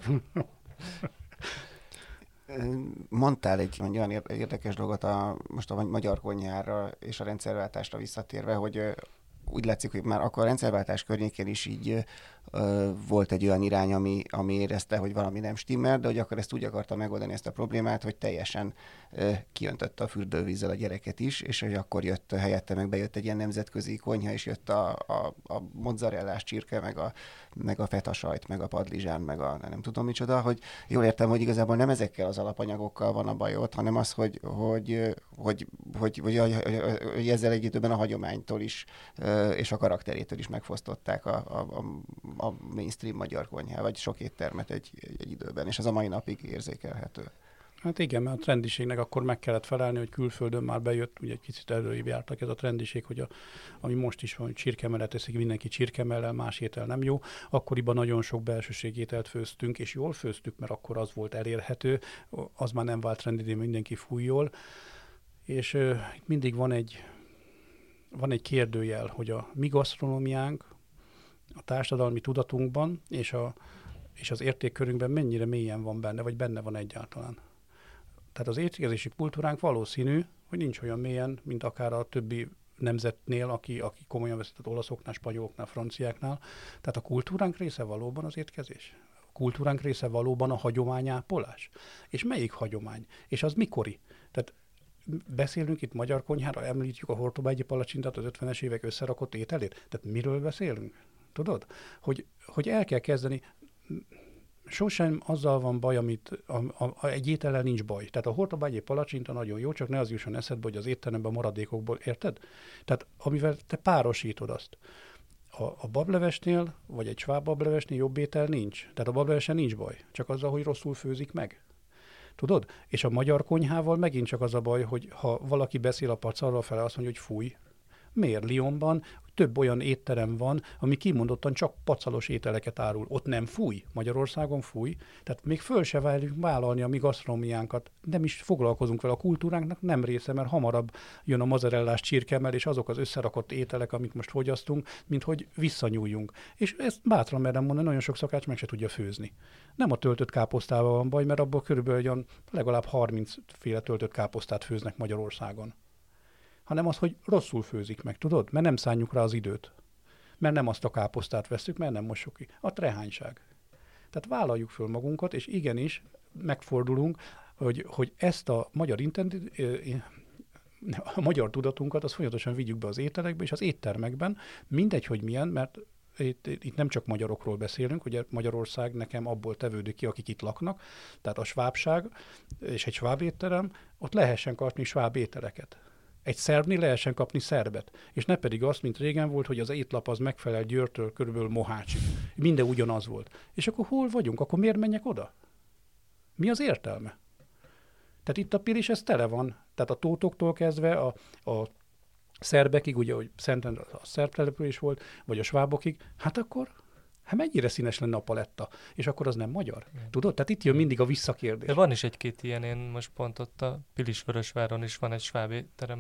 mondtál egy olyan érdekes dolgot most a magyar konyhára és a rendszerváltásra visszatérve, hogy úgy látszik, hogy már akkor a rendszerváltás környékén is így volt egy olyan irány, ami érezte, hogy valami nem stimmel, de hogy akkor ezt úgy akarta megoldani ezt a problémát, hogy teljesen kiöntötte a fürdővízzel a gyereket is, és hogy akkor jött helyette, meg bejött egy ilyen nemzetközi konyha, és jött a mozzarellás csirke, meg a feta sajt, meg a padlizsán, meg a nem tudom micsoda, hogy jól értem, hogy igazából nem ezekkel az alapanyagokkal van a bajod, hanem az, hogy ezzel egy időben a hagyománytól is és a karakterétől is megfosztották a mainstream magyar konyhá, vagy sok éttermet egy időben, és ez a mai napig érzékelhető. Hát igen, mert a trendiségnek akkor meg kellett felelni, hogy külföldön már bejött, ugye egy kicsit előrébb jártak ez a trendiség, hogy ami most is van, hogy csirkemellet teszik, mindenki csirkemellel, más étel nem jó. Akkoriban nagyon sok belsőségi ételt főztünk, és jól főztük, mert akkor az volt elérhető, az már nem vált trendi, de mindenki fújjól. És itt mindig van egy kérdőjel, hogy a mi gasztronómiánk a társadalmi tudatunkban és az értékkörünkben mennyire mélyen van benne, vagy benne van egyáltalán. Tehát az étkezési kultúránk valószínű, hogy nincs olyan mélyen, mint akár a többi nemzetnél, aki komolyan veszett olaszoknál, spanyoloknál, franciáknál. Tehát a kultúránk része valóban az étkezés. A kultúránk része valóban a hagyományápolás. És melyik hagyomány? És az mikori? Tehát beszélünk itt magyar konyhára, említjük a hortobágyi palacsintát, az 50-es évek összerakott ételét. Tehát miről beszélünk? Tudod? Hogy el kell kezdeni, sosem azzal van baj, egy étellel nincs baj. Tehát a hortobágyi palacsinta nagyon jó, csak ne az jusson eszedbe, hogy az étteremben maradékokból, érted? Tehát amivel te párosítod azt. A bablevesnél, vagy egy sváb bablevesnél jobb étel nincs. Tehát a bablevesen nincs baj, csak azzal, hogy rosszul főzik meg. Tudod? És a magyar konyhával megint csak az a baj, hogy ha valaki beszél a pacalra fele, azt mondja, hogy fúj. Miért? Lyonban több olyan étterem van, ami kimondottan csak pacalos ételeket árul. Ott nem fúj, Magyarországon fúj. Tehát még föl se vállalni a mi gasztronómiánkat. Nem is foglalkozunk vele, a kultúránknak nem része, mert hamarabb jön a mozzarellás csirkemel, és azok az összerakott ételek, amit most fogyasztunk, mint hogy visszanyúljunk. És ezt bátran merem mondani, nagyon sok szakács meg se tudja főzni. Nem a töltött káposztával van baj, mert abból körülbelül legalább 30 féle töltött káposztát főznek Magyarországon. Hanem az, hogy rosszul főzik meg, tudod? Mert nem szánjuk rá az időt. Mert nem azt a káposztát vesszük, mert nem mossuk ki. A trehányság. Tehát vállaljuk föl magunkat, és igenis megfordulunk, hogy ezt a magyar tudatunkat, azt folyamatosan vigyük be az ételekbe és az éttermekben, mindegy, hogy milyen, mert itt nem csak magyarokról beszélünk, ugye Magyarország nekem abból tevődik ki, akik itt laknak, tehát a svábság és egy sváb étterem, ott lehessen kapni sváb ételeket. Egy szerbnél lehessen kapni szerbet. És ne pedig azt, mint régen volt, hogy az étlap az megfelel Győrtől körülbelül Mohácsig. Minden ugyanaz volt. És akkor hol vagyunk? Akkor miért menjek oda? Mi az értelme? Tehát itt a Pilis, ez tele van. Tehát a tótoktól kezdve a szerbekig, ugye, hogy Szenten a szerb település volt, vagy a svábokig, hát akkor mennyire színes lenne a paletta? És akkor az nem magyar? Tudod? Tehát itt jön mindig a visszakérdés. De van is egy-két ilyen, én most pont ott a Pilisvörösváron is van egy sváb étterem,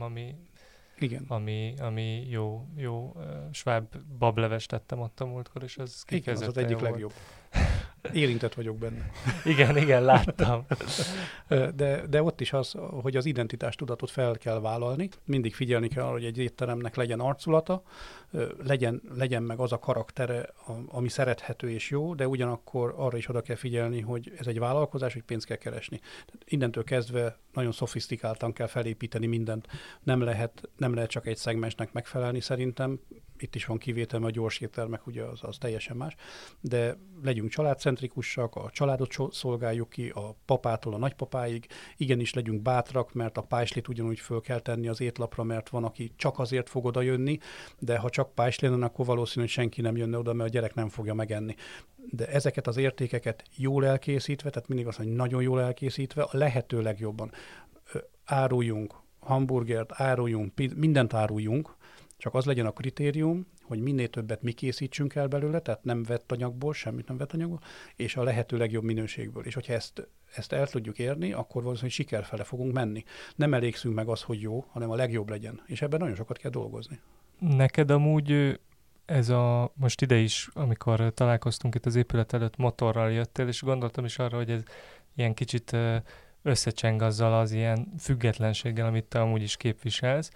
ami jó sváb bablevest tettem ott a múltkor, és az kifejezetten az egyik legjobb. Érintett vagyok benne. Igen, láttam. De ott is az, hogy az identitástudatot fel kell vállalni. Mindig figyelni kell, hogy egy étteremnek legyen arculata, legyen meg az a karaktere, ami szerethető és jó, de ugyanakkor arra is oda kell figyelni, hogy ez egy vállalkozás, hogy pénzt kell keresni. Tehát innentől kezdve nagyon szofisztikáltan kell felépíteni mindent. Nem lehet csak egy szegmensnek megfelelni szerintem. Itt is van kivétel, mert a gyors éttermek, ugye az teljesen más, de legyünk családcentrikusak, a családot szolgáljuk ki, a papától a nagypapáig, igenis legyünk bátrak, mert a pájslit ugyanúgy föl kell tenni az étlapra, mert van, aki csak azért fog oda jönni, de ha csak csak pást lenne, akkor valószínű, hogy senki nem jönne oda, mert a gyerek nem fogja megenni. De ezeket az értékeket jól elkészítve, tehát mindig azt mondja, hogy nagyon jól elkészítve, a lehető legjobban áruljunk hamburgert, áruljunk, mindent áruljunk, csak az legyen a kritérium, hogy minél többet mi készítsünk el belőle, tehát nem vett anyagból, semmit nem vett anyagból, és a lehető legjobb minőségből. És hogyha ezt el tudjuk érni, akkor valószínűleg siker fele fogunk menni. Nem elégszünk meg az, hogy jó, hanem a legjobb legyen. És ebben nagyon sokat kell dolgozni. Neked amúgy most ide is, amikor találkoztunk itt az épület előtt, motorral jöttél, és gondoltam is arra, hogy ez ilyen kicsit összecseng azzal az ilyen függetlenséggel, amit te amúgy is képviselsz.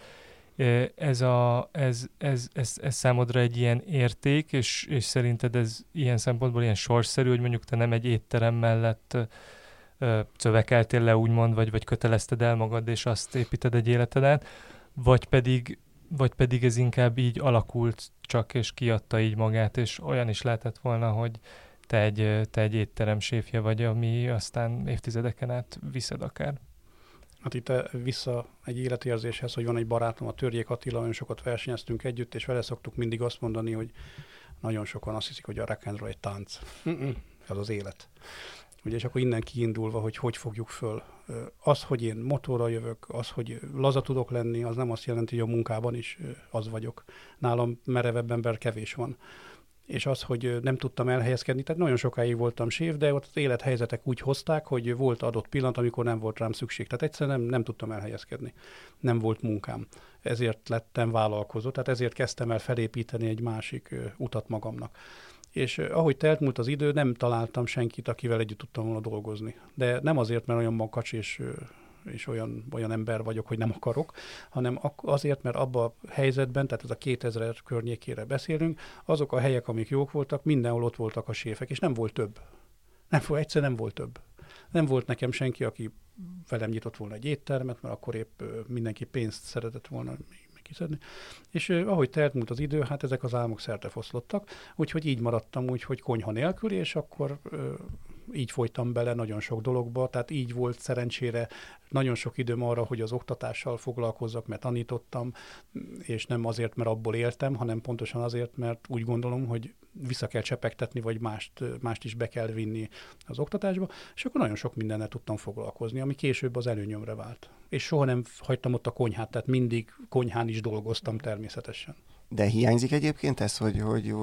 Ez számodra egy ilyen érték, és szerinted ez ilyen szempontból ilyen sorsszerű, hogy mondjuk te nem egy étterem mellett szövekeltél le, úgymond, vagy kötelezted el magad, és azt építed egy életed át, vagy pedig ez inkább így alakult csak, és kiadta így magát, és olyan is lehetett volna, hogy te egy étterem séfje vagy, ami aztán évtizedeken át viszed akár. Hát itt vissza egy életérzéshez, hogy van egy barátom, a Törjék Attila, nagyon sokat versenyeztünk együtt, és vele szoktuk mindig azt mondani, hogy nagyon sokan azt hiszik, hogy a rock and roll egy tánc. Ez az élet. Ugye, és akkor innen kiindulva, hogy fogjuk föl. Az, hogy én motorra jövök, az, hogy laza tudok lenni, az nem azt jelenti, hogy a munkában is az vagyok. Nálam merevebb ember kevés van. És az, hogy nem tudtam elhelyezkedni, tehát nagyon sokáig voltam séf, de ott az élethelyzetek úgy hozták, hogy volt adott pillanat, amikor nem volt rám szükség. Tehát egyszerűen nem tudtam elhelyezkedni. Nem volt munkám. Ezért lettem vállalkozó, tehát ezért kezdtem el felépíteni egy másik utat magamnak. És ahogy telt múlt az idő, nem találtam senkit, akivel együtt tudtam volna dolgozni. De nem azért, mert olyan makacs és olyan ember vagyok, hogy nem akarok, hanem azért, mert abban a helyzetben, tehát ez a 2000 környékére beszélünk, azok a helyek, amik jók voltak, mindenhol ott voltak a séfek, és nem volt több. Egyszerűen nem volt több. Nem volt nekem senki, aki velem nyitott volna egy éttermet, mert akkor épp mindenki pénzt szeretett volna kiszedni. És ahogy telt múlt az idő, hát ezek az álmok szertefoszlottak, úgyhogy így maradtam úgy, hogy konyha nélkül, és akkor így folytam bele nagyon sok dologba, tehát így volt szerencsére nagyon sok időm arra, hogy az oktatással foglalkozzak, mert tanítottam, és nem azért, mert abból éltem, hanem pontosan azért, mert úgy gondolom, hogy vissza kell csepegtetni, vagy mást is be kell vinni az oktatásba, és akkor nagyon sok mindennel tudtam foglalkozni, ami később az előnyömre vált. És soha nem hagytam ott a konyhát, tehát mindig konyhán is dolgoztam természetesen. De hiányzik egyébként ez, hogy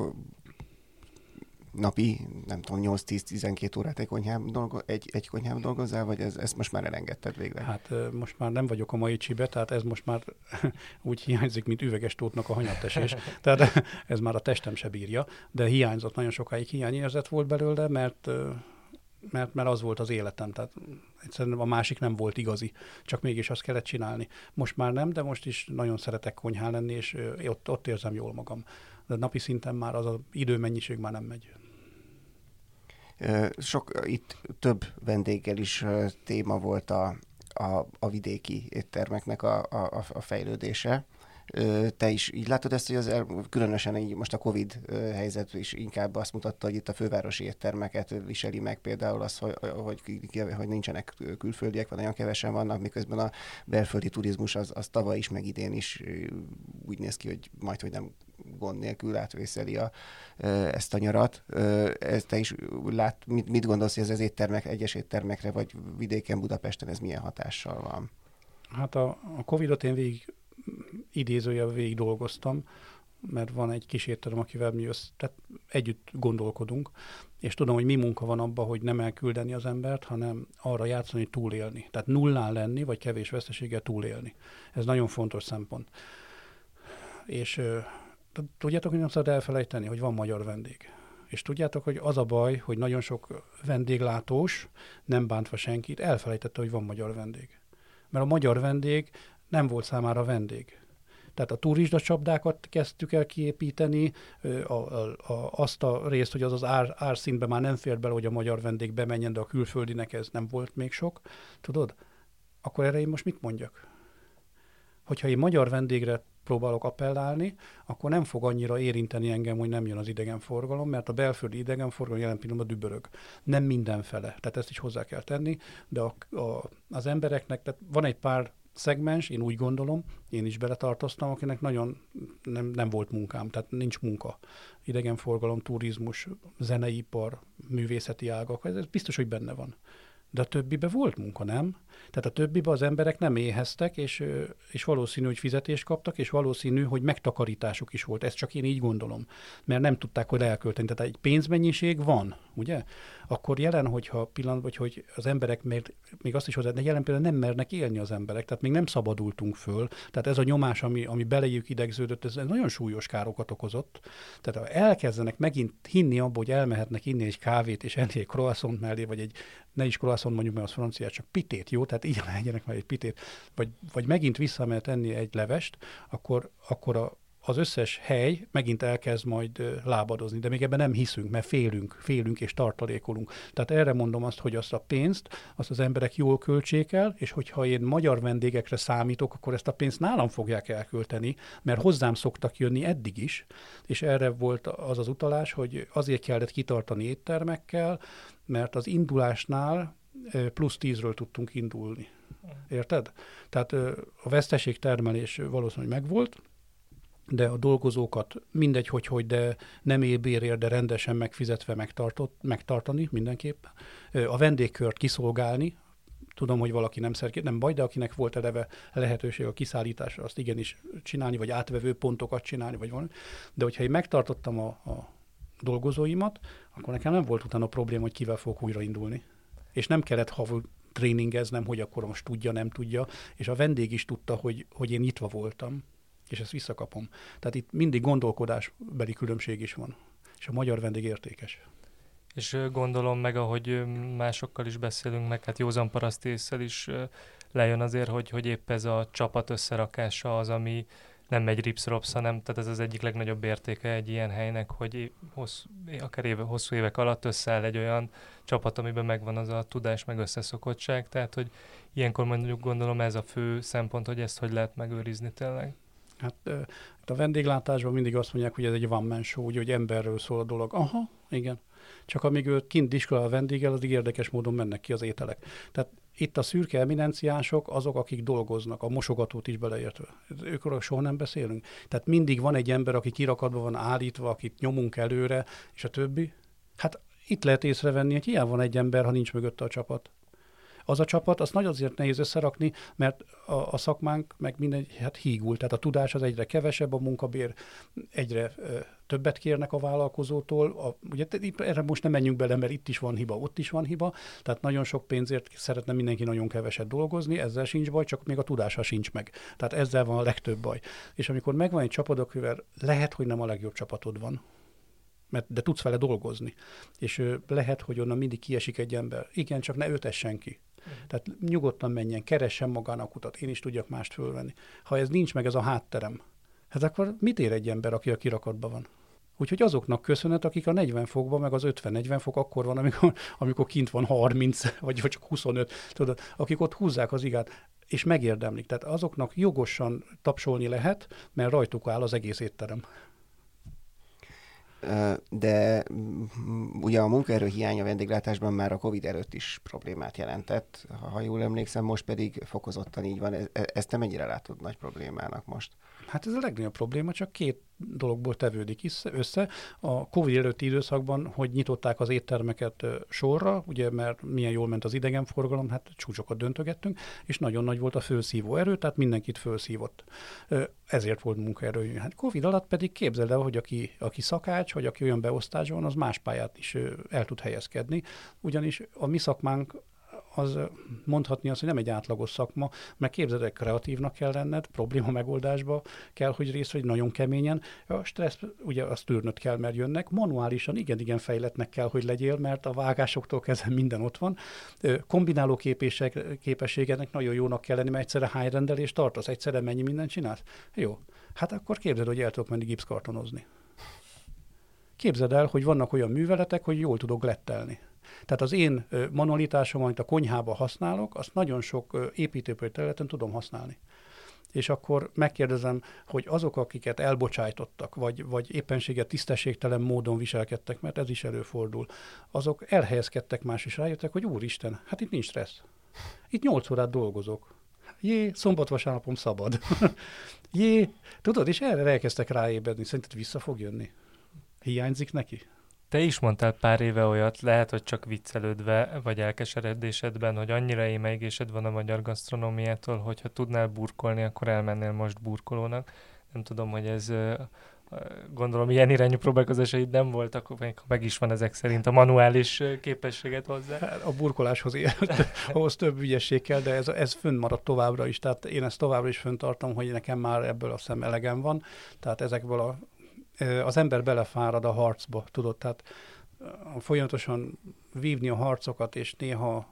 napi, nem tudom, 8-10-12 órát egy konyhában dolgozzál, vagy ezt most már elengedted végre? Hát most már nem vagyok a mai csibe, tehát ez most már úgy hiányzik, mint üveges tótnak a hanyattesés. Tehát ez már a testem se bírja, de hiányzott, nagyon sokáig hiányérzet volt belőle, mert az volt az életem, tehát egyszerűen a másik nem volt igazi, csak mégis azt kellett csinálni. Most már nem, de most is nagyon szeretek konyhán lenni, és ott érzem jól magam. De napi szinten már az az időmennyiség már nem megy. Itt több vendéggel is téma volt a vidéki éttermeknek a fejlődése. Te is így látod ezt, hogy különösen így most a Covid helyzet is inkább azt mutatta, hogy itt a fővárosi éttermeket viseli meg például az, hogy nincsenek külföldiek, vagy nagyon kevesen vannak, miközben a belföldi turizmus az tavaly is, meg idén is úgy néz ki, hogy majdhogy nem gond nélkül átvészeli ezt a nyarat. Te is mit gondolsz, hogy ez az egyes éttermekre, vagy vidéken, Budapesten ez milyen hatással van? Hát a Covidot én végig dolgoztam, mert van egy kis étterem, akivel mi tehát együtt gondolkodunk, és tudom, hogy mi munka van abban, hogy nem elküldeni az embert, hanem arra játszani, hogy túlélni. Tehát nullán lenni, vagy kevés veszteséggel túlélni. Ez nagyon fontos szempont. És tudjátok, hogy nem szabad elfelejteni, hogy van magyar vendég. És tudjátok, hogy az a baj, hogy nagyon sok vendéglátós, nem bántva senkit, elfelejtette, hogy van magyar vendég. Mert a magyar vendég nem volt számára vendég. Tehát a turizdacsapdákat kezdtük el kiépíteni, azt a részt, hogy az árszínbe már nem fér bele, hogy a magyar vendég bemenjen, de a külföldinek ez nem volt még sok. Tudod? Akkor erre én most mit mondjak? Hogyha én magyar vendégre próbálok appellálni, akkor nem fog annyira érinteni engem, hogy nem jön az idegenforgalom, mert a belföldi idegenforgalom jelen pillanatban dübörög. Nem mindenfele, tehát ezt is hozzá kell tenni, de az embereknek, tehát van egy pár szegmens, én úgy gondolom, én is beletartoztam, akinek nagyon nem volt munkám, tehát nincs munka. Idegenforgalom, turizmus, zeneipar, művészeti ágak, ez biztos, hogy benne van. De a többiben volt munka, nem? Tehát a többiben az emberek nem éheztek, és valószínű, hogy fizetést kaptak, és valószínű, hogy megtakarításuk is volt. Ezt csak én így gondolom. Mert nem tudták, hogy elkölteni. Tehát egy pénzmennyiség van, ugye? Akkor jelen, vagy hogy az emberek, még azt is hozzá, de jelen például nem mernek élni az emberek, tehát még nem szabadultunk föl. Tehát ez a nyomás, ami belejük idegződött, ez nagyon súlyos károkat okozott. Tehát ha elkezdenek megint hinni abba, hogy elmehetnek inni egy kávét, és enni egy croissant mellé, vagy ne is croissant mondjuk, mert az franciát, csak pitét, jó? Tehát így legyenek már egy pitét, vagy megint visszamehet enni egy levest, akkor az összes hely megint elkezd majd lábadozni, de még ebben nem hiszünk, mert félünk és tartalékolunk. Tehát erre mondom azt, hogy azt a pénzt, azt az emberek jól költsék el, és hogyha én magyar vendégekre számítok, akkor ezt a pénzt nálam fogják elkölteni, mert hozzám szoktak jönni eddig is, és erre volt az utalás, hogy azért kellett kitartani éttermekkel, mert az indulásnál plusz 10-ről tudtunk indulni. Érted? Tehát a veszteségtermelés valószínűleg megvolt, de a dolgozókat mindegy, de nem élbérért, de rendesen megfizetve megtartani mindenképpen. A vendégkört kiszolgálni, tudom, hogy valaki nem baj, de akinek volt eleve lehetőség a kiszállításra, azt igenis csinálni, vagy átvevő pontokat csinálni, vagy valami. De hogyha én megtartottam a dolgozóimat, akkor nekem nem volt utána probléma, hogy kivel fogok újraindulni. És nem kellett havul tréningeznem, hogy akkor most tudja, nem tudja, és a vendég is tudta, hogy én nyitva voltam, és ezt visszakapom. Tehát itt mindig gondolkodásbeli különbség is van, és a magyar vendég értékes. És gondolom meg, ahogy másokkal is beszélünk, meg hát józan paraszt ésszel is lejön azért, hogy épp ez a csapat összerakása az, ami nem egy rips-rops, hanem tehát ez az egyik legnagyobb értéke egy ilyen helynek, hogy hosszú évek alatt összeáll egy olyan csapat, amiben megvan az a tudás, meg összeszokottság, tehát hogy ilyenkor mondjuk gondolom ez a fő szempont, hogy ezt hogy lehet megőrizni tényleg. Hát a vendéglátásban mindig azt mondják, hogy ez egy one-man show, hogy emberről szól a dolog. Aha, igen. Csak amíg ő kint diskolál a vendéggel, addig érdekes módon mennek ki az ételek. Tehát itt a szürke eminenciások azok, akik dolgoznak, a mosogatót is beleértve. Őkről soha nem beszélünk. Tehát mindig van egy ember, aki kirakatban van állítva, akit nyomunk előre, és a többi. Hát itt lehet észrevenni, hogy hiába van egy ember, ha nincs mögötte a csapat. Az a csapat, azt nagyon azért nehéz összerakni, mert a szakmánk meg mindegy, hát hígul. Tehát a tudás az egyre kevesebb, a munkabér egyre többet kérnek a vállalkozótól. Ugye erre most nem menjünk bele, mert itt is van hiba, ott is van hiba. Tehát nagyon sok pénzért szeretne mindenki nagyon keveset dolgozni, ezzel sincs baj, csak még a tudása sincs meg. Tehát ezzel van a legtöbb baj. És amikor megvan egy csapat, akivel lehet, hogy nem a legjobb csapatod van, de tudsz vele dolgozni. És lehet, hogy onnan mindig kiesik egy ember. Igen, csak ne ötessen ki. Tehát nyugodtan menjen, keressen magának utat, én is tudjak mást fölvenni. Ha ez nincs meg, ez a hátterem, hát akkor mit ér egy ember, aki a kirakatban van? Úgyhogy azoknak köszönhet, akik a 40 fokban, meg az 50-40 fok akkor van, amikor kint van 30, vagy csak 25, tudod, akik ott húzzák az igát, és megérdemlik. Tehát azoknak jogosan tapsolni lehet, mert rajtuk áll az egész étterem. De ugye a munkaerő hiánya vendéglátásban már a Covid előtt is problémát jelentett, ha jól emlékszem, most pedig fokozottan így van. Ezt te mennyire látod nagy problémának most? Hát ez a legnagyobb probléma, csak két dologból tevődik össze. A Covid előtti időszakban, hogy nyitották az éttermeket sorra, ugye, mert milyen jól ment az idegenforgalom, hát csúcsokat döntögettünk, és nagyon nagy volt a fölszívó erő, tehát mindenkit fölszívott. Ezért volt munkaerő. Hát Covid alatt pedig képzeld el, hogy aki szakács, vagy aki olyan beosztásban van, az más pályát is el tud helyezkedni, ugyanis a mi szakmánk az mondhatni azt, hogy nem egy átlagos szakma, mert képzeld el, kreatívnak kell lenned, probléma megoldásba kell, hogy részt vagy nagyon keményen. A stressz, ugye azt tűrnöd kell, mert jönnek. Manuálisan igen fejlettnek kell, hogy legyél, mert a vágásoktól kezdve minden ott van. Kombináló képességednek nagyon jónak kell lenni, mert egyszerre hány rendelést tartasz, egyszerre mennyi mindent csinálsz. Jó, hát akkor képzeld, hogy el tudok menni gipszkartonozni. Képzeld el, hogy vannak olyan műveletek, hogy jól tudok glettelni. Tehát az én manualitásom, amit a konyhába használok, azt nagyon sok építőipari területen tudom használni. És akkor megkérdezem, hogy azok, akiket elbocsájtottak, vagy éppenséggel tisztességtelen módon viselkedtek, mert ez is előfordul, azok elhelyezkedtek más, és rájöttek, hogy úristen, hát itt nincs stressz. Itt 8 órát dolgozok. szombat-vasárnapom szabad. Tudod, és erre elkezdtek ráébredni. Szerinted vissza fog jönni? Hiányzik neki? Te is mondtál pár éve olyat, lehet, hogy csak viccelődve, vagy elkeseredésedben, hogy annyira émeigésed van a magyar gasztronómiától, hogyha tudnál burkolni, akkor elmennél most burkolónak. Nem tudom, hogy ez... Gondolom, ilyen irányú próbálkozásaid nem voltak, meg is van ezek szerint a manuális képességet hozzá. A burkoláshoz ahhoz több ügyesség kell, de ez fönnmaradt továbbra is. Tehát én ezt továbbra is fönntartom, hogy nekem már ebből azt hiszem elegem van. Tehát ezekből az ember belefárad a harcba, tudod, tehát folyamatosan vívni a harcokat, és néha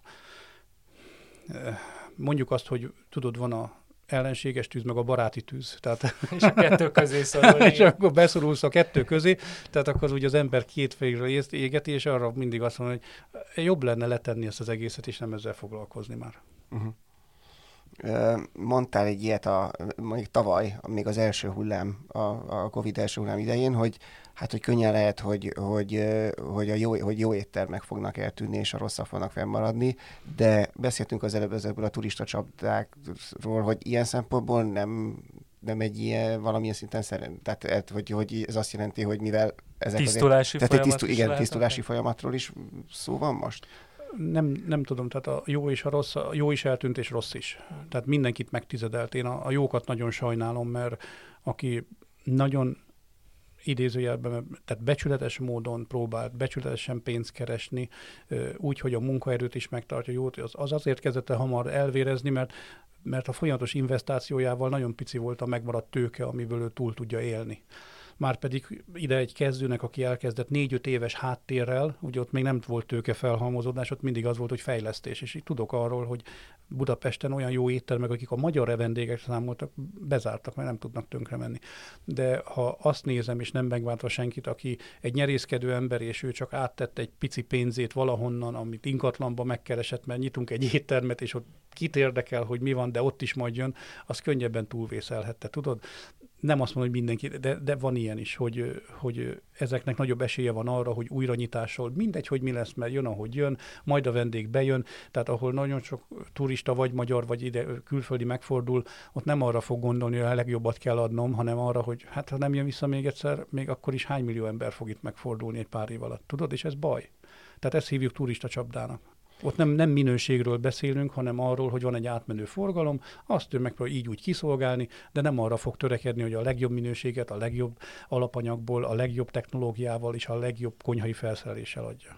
mondjuk azt, hogy tudod, van a ellenséges tűz, meg a baráti tűz. Tehát, és a kettő közé szorul. És akkor beszorulsz a kettő közé, tehát akkor úgy az ember két fejről égeti, és arra mindig azt mondja, hogy jobb lenne letenni ezt az egészet, és nem ezzel foglalkozni már. Mondtál egy ilyet mondjuk tavaly, még az első hullám, a Covid első hullám idején, hogy könnyen lehet, hogy jó éttermek fognak eltűnni, és a rosszak fognak fennmaradni, de beszéltünk az előbb ezekből a turista csapdákról, hogy ilyen szempontból nem egy ilyen valamilyen szinten tehát hogy ez azt jelenti, hogy mivel ezek tisztulási tisztulási folyamatról is szó van most? Nem tudom, tehát a jó és a rossz, a jó is eltűnt, és rossz is. Tehát mindenkit megtizedelt. Én a jókat nagyon sajnálom, mert aki nagyon idézőjelben, tehát becsületes módon próbált, becsületesen pénzt keresni, úgy, hogy a munkaerőt is megtartja jót, az azért kezdett el hamar elvérezni, mert a folyamatos investációjával nagyon pici volt a megmaradt tőke, amiből ő túl tudja élni. Márpedig ide egy kezdőnek, aki elkezdett 4-5 éves háttérrel, ugye ott még nem volt tőkefelhalmozódás, ott mindig az volt, hogy fejlesztés. És így tudok arról, hogy Budapesten olyan jó éttermek, akik a magyar vendégekre számoltak, bezártak, mert nem tudnak tönkre menni. De ha azt nézem, és nem megbántva senkit, aki egy nyerészkedő ember, és ő csak áttette egy pici pénzét valahonnan, amit ingatlanba megkeresett, mert nyitunk egy éttermet, és ott kit érdekel, hogy mi van, de ott is majd jön, az könnyebben túlvészelhette, tudod? Nem azt mondom, hogy mindenki, de van ilyen is, hogy ezeknek nagyobb esélye van arra, hogy újranyitással, mindegy, hogy mi lesz, mert jön, ahogy jön, majd a vendég bejön, tehát ahol nagyon sok turista, vagy magyar, vagy ide külföldi megfordul, ott nem arra fog gondolni, hogy a legjobbat kell adnom, hanem arra, hogy hát ha nem jön vissza még egyszer, még akkor is hány millió ember fog itt megfordulni egy pár év alatt, tudod, és ez baj. Tehát ezt hívjuk turista csapdának. Ott nem minőségről beszélünk, hanem arról, hogy van egy átmenő forgalom, azt ő megpróbál így úgy kiszolgálni, de nem arra fog törekedni, hogy a legjobb minőséget, a legjobb alapanyagból, a legjobb technológiával és a legjobb konyhai felszereléssel adja.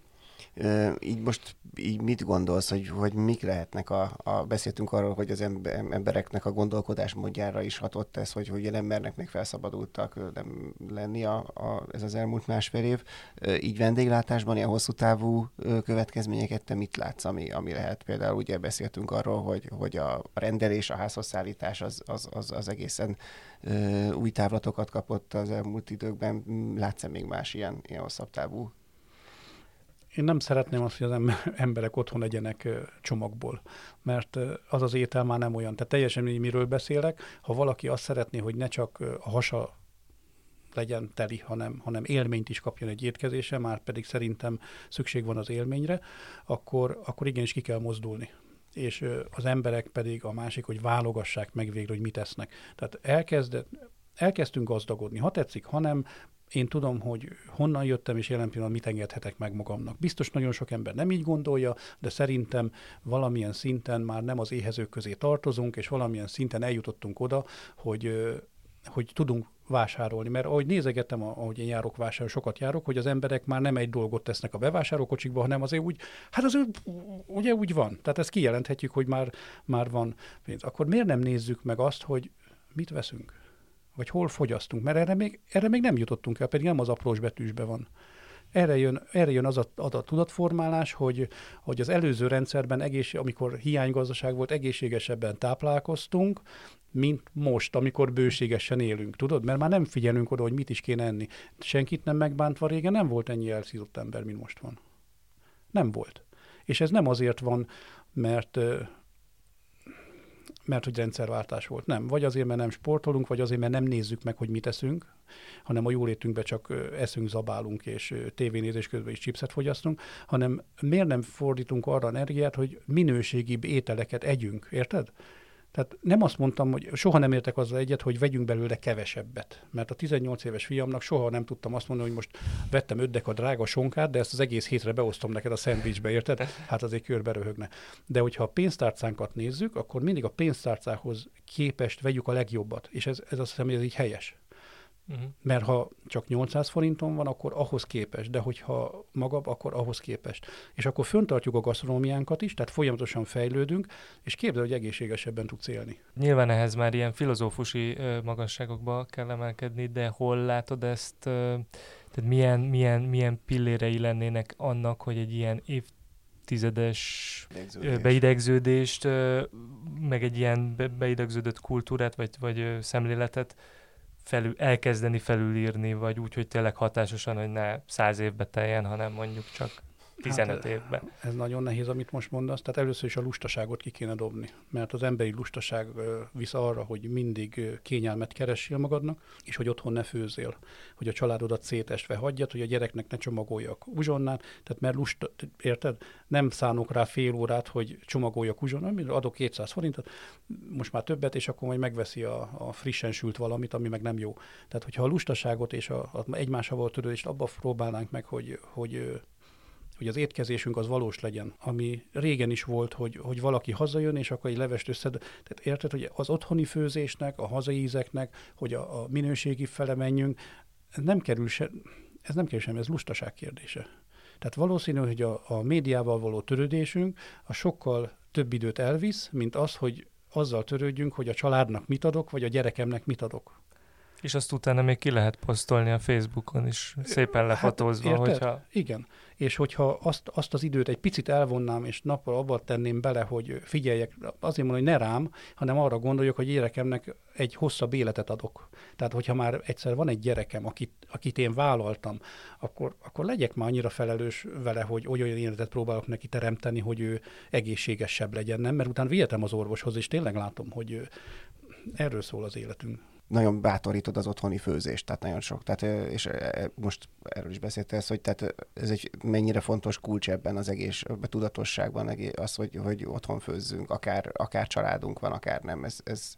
Így mit gondolsz, hogy mik lehetnek beszéltünk arról, hogy az embereknek a gondolkodásmódjára is hatott ez, hogy embernek még felszabadultak nem lenni ez az elmúlt másfél év. Így vendéglátásban ilyen hosszú távú következményeket te mit látsz, ami lehet? Például ugye beszéltünk arról, hogy a rendelés, a házhoz szállítás az egészen új távlatokat kapott az elmúlt időkben. Látsz-e még más ilyen hosszabb távú? Én nem szeretném azt, hogy az emberek otthon legyenek csomagból, mert az az étel már nem olyan. Tehát teljesen miről beszélek, ha valaki azt szeretné, hogy ne csak a hasa legyen teli, hanem élményt is kapjon egy étkezése, már pedig szerintem szükség van az élményre, akkor igenis ki kell mozdulni. És az emberek pedig a másik, hogy válogassák meg végre, hogy mit esznek. Tehát elkezdtünk gazdagodni. Ha tetszik, ha nem, én tudom, hogy honnan jöttem, és jelen pillanatban mit engedhetek meg magamnak. Biztos nagyon sok ember nem így gondolja, de szerintem valamilyen szinten már nem az éhezők közé tartozunk, és valamilyen szinten eljutottunk oda, hogy tudunk vásárolni. Mert ahogy nézegetem, ahogy én járok vásárolni, sokat járok, hogy az emberek már nem egy dolgot tesznek a bevásárlókocsikba, hanem azért úgy, ugye úgy van. Tehát ezt kijelenthetjük, hogy már van pénz. Akkor miért nem nézzük meg azt, hogy mit veszünk? Vagy hol fogyasztunk, mert erre még nem jutottunk el, pedig nem az aprós betűsbe van. Erre jön az a tudatformálás, hogy az előző rendszerben, amikor hiánygazdaság volt, egészségesebben táplálkoztunk, mint most, amikor bőségesen élünk, tudod? Mert már nem figyelünk oda, hogy mit is kéne enni. Senkit nem megbántva, régen nem volt ennyi elszízott ember, mint most van. Nem volt. És ez nem azért van, mert hogy rendszerváltás volt. Nem. Vagy azért, mert nem sportolunk, vagy azért, mert nem nézzük meg, hogy mit eszünk, hanem a jólétünkben csak eszünk, zabálunk, és tévénézés közben is chipset fogyasztunk, hanem miért nem fordítunk arra energiát, hogy minőségibb ételeket együnk, érted? Tehát nem azt mondtam, hogy soha nem értek azzal egyet, hogy vegyünk belőle kevesebbet. Mert a 18 éves fiamnak soha nem tudtam azt mondani, hogy most vettem 5 deka drága sonkát, de ezt az egész hétre beosztom neked a szendvicsbe, érted? Hát azért körbe röhögne. De hogyha a pénztárcánkat nézzük, akkor mindig a pénztárcához képest vegyük a legjobbat. És ez azt hiszem, hogy ez így helyes. Mert ha csak 800 forinton van, akkor ahhoz képest, de hogyha magabb, akkor ahhoz képest. És akkor föntartjuk a gasztronómiánkat is, tehát folyamatosan fejlődünk, és képzel, hogy egészségesebben tudsz élni. Nyilván ehhez már ilyen filozófusi magasságokba kell emelkedni, de hol látod ezt, tehát milyen pillérei lennének annak, hogy egy ilyen évtizedes beidegződést, meg egy ilyen beidegződött kultúrát, vagy szemléletet elkezdeni felülírni, vagy úgy, hogy tényleg hatásosan, hogy ne 100 évbe teljen, hanem mondjuk csak 15 évben. Ez nagyon nehéz, amit most mondasz. Tehát először is a lustaságot ki kéne dobni, mert az emberi lustaság visz arra, hogy mindig kényelmet keressél magadnak, és hogy otthon ne főzzél, hogy a családodat szétesve hagyjad, hogy a gyereknek ne csomagoljak uzsonnát, tehát mert érted? Nem szánok rá fél órát, hogy csomagoljak uzsonnát, adok 200 forintot, most már többet, és akkor majd megveszi a frissen sült valamit, ami meg nem jó. Tehát, hogyha a lustaságot és a egymással való törődést abba próbálnánk meg, hogy az étkezésünk az valós legyen, ami régen is volt, hogy valaki hazajön, és akkor egy levest összed. Tehát érted, hogy az otthoni főzésnek, a hazai ízeknek, hogy a minőségi fele menjünk, ez nem kerül sem, ez lustaság kérdése. Tehát valószínű, hogy a médiával való törődésünk a sokkal több időt elvisz, mint az, hogy azzal törődjünk, hogy a családnak mit adok, vagy a gyerekemnek mit adok. És azt utána még ki lehet posztolni a Facebookon is, szépen lefotózva, hát, hogyha... Igen. És hogyha azt az időt egy picit elvonnám, és nappal abba tenném bele, hogy figyeljek, azért mondom, hogy ne rám, hanem arra gondoljuk, hogy gyerekemnek egy hosszabb életet adok. Tehát, hogyha már egyszer van egy gyerekem, akit én vállaltam, akkor legyek már annyira felelős vele, hogy olyan életet próbálok neki teremteni, hogy ő egészségesebb legyen, nem? Mert utána vihetem az orvoshoz, és tényleg látom, hogy erről szól az életünk. Nagyon bátorítod az otthoni főzést, tehát nagyon sok. Tehát, és most erről is beszéltél, hogy tehát ez egy mennyire fontos kulcs ebben az egész tudatosságban, az, hogy otthon főzzünk, akár családunk van, akár nem. Ez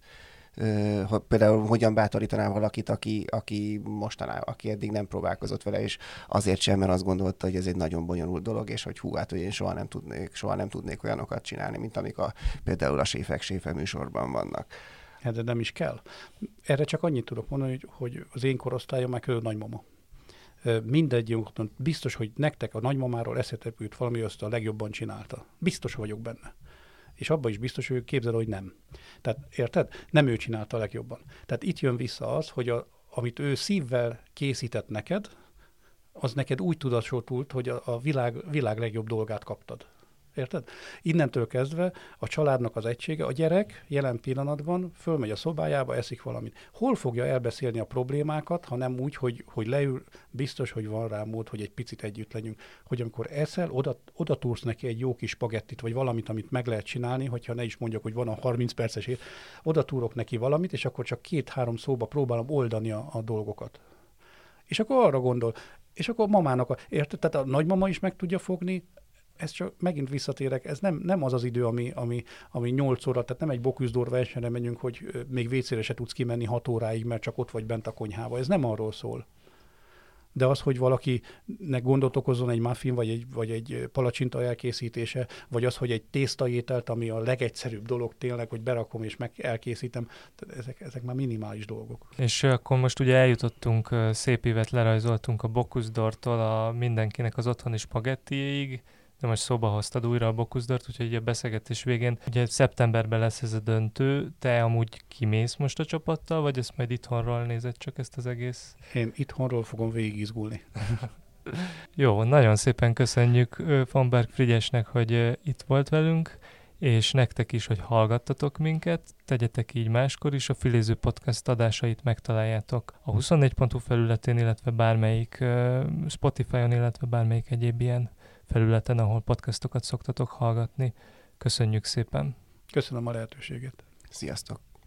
például hogyan bátorítanál valakit, aki eddig nem próbálkozott vele, és azért sem, mert azt gondolta, hogy ez egy nagyon bonyolult dolog, és hogy hú, hát, hogy én soha nem tudnék olyanokat csinálni, mint amik például a séfe műsorban vannak. Hát de nem is kell. Erre csak annyit tudok mondani, hogy az én korosztályom már körül nagymama. Mindegyikünkön biztos, hogy nektek a nagymamáról eszetek jut valami, azt a legjobban csinálta. Biztos vagyok benne. És abban is biztos, hogy képzel, hogy nem. Tehát érted? Nem ő csinálta a legjobban. Tehát itt jön vissza az, hogy amit ő szívvel készített neked, az neked úgy tudatosult, hogy a világ legjobb dolgát kaptad. Érted? Innentől kezdve a családnak az egysége, a gyerek jelen pillanatban fölmegy a szobájába, eszik valamit. Hol fogja elbeszélni a problémákat, ha nem úgy, hogy leül, biztos, hogy van rá mód, hogy egy picit együtt legyünk. Hogy amikor eszel, oda túrsz neki egy jó kis spagettit, vagy valamit, amit meg lehet csinálni, hogyha ne is mondjak, hogy van a 30 perces ér, oda túrok neki valamit, és akkor csak 2-3 szóba próbálom oldani a dolgokat. És akkor arra gondol, és akkor mamának, érted? Tehát a nagymama is meg tudja fogni, ez csak megint visszatérek, ez nem az az idő, ami 8 óra, tehát nem egy Bocuse d'Or versenyre megyünk, hogy még WC-re se tudsz kimenni 6 óráig, mert csak ott vagy bent a konyhába. Ez nem arról szól. De az, hogy valakinek gondot okozzon egy muffin, vagy egy palacsinta elkészítése, vagy az, hogy egy tésztaételt, ami a legegyszerűbb dolog tényleg, hogy berakom és meg elkészítem, ezek már minimális dolgok. És akkor most ugye eljutottunk, szép évet lerajzoltunk a Bocuse d'Ortól a mindenkinek az otthoni spagettiéig, de most szóba hoztad újra a Bocuse d'Ort, úgyhogy a beszélgetés végén, ugye szeptemberben lesz ez a döntő, te amúgy kimész most a csapattal, vagy ezt majd itthonról nézed csak ezt az egész? Én itthonról fogom végigizgulni. Jó, nagyon szépen köszönjük von Berg Frigyesnek, hogy itt volt velünk, és nektek is, hogy hallgattatok minket, tegyetek így máskor is, a Filéző Podcast adásait megtaláljátok a 24.hu felületén, illetve bármelyik Spotify-on, illetve bármelyik egyéb ilyen felületen, ahol podcastokat szoktatok hallgatni. Köszönjük szépen! Köszönöm a lehetőséget! Sziasztok!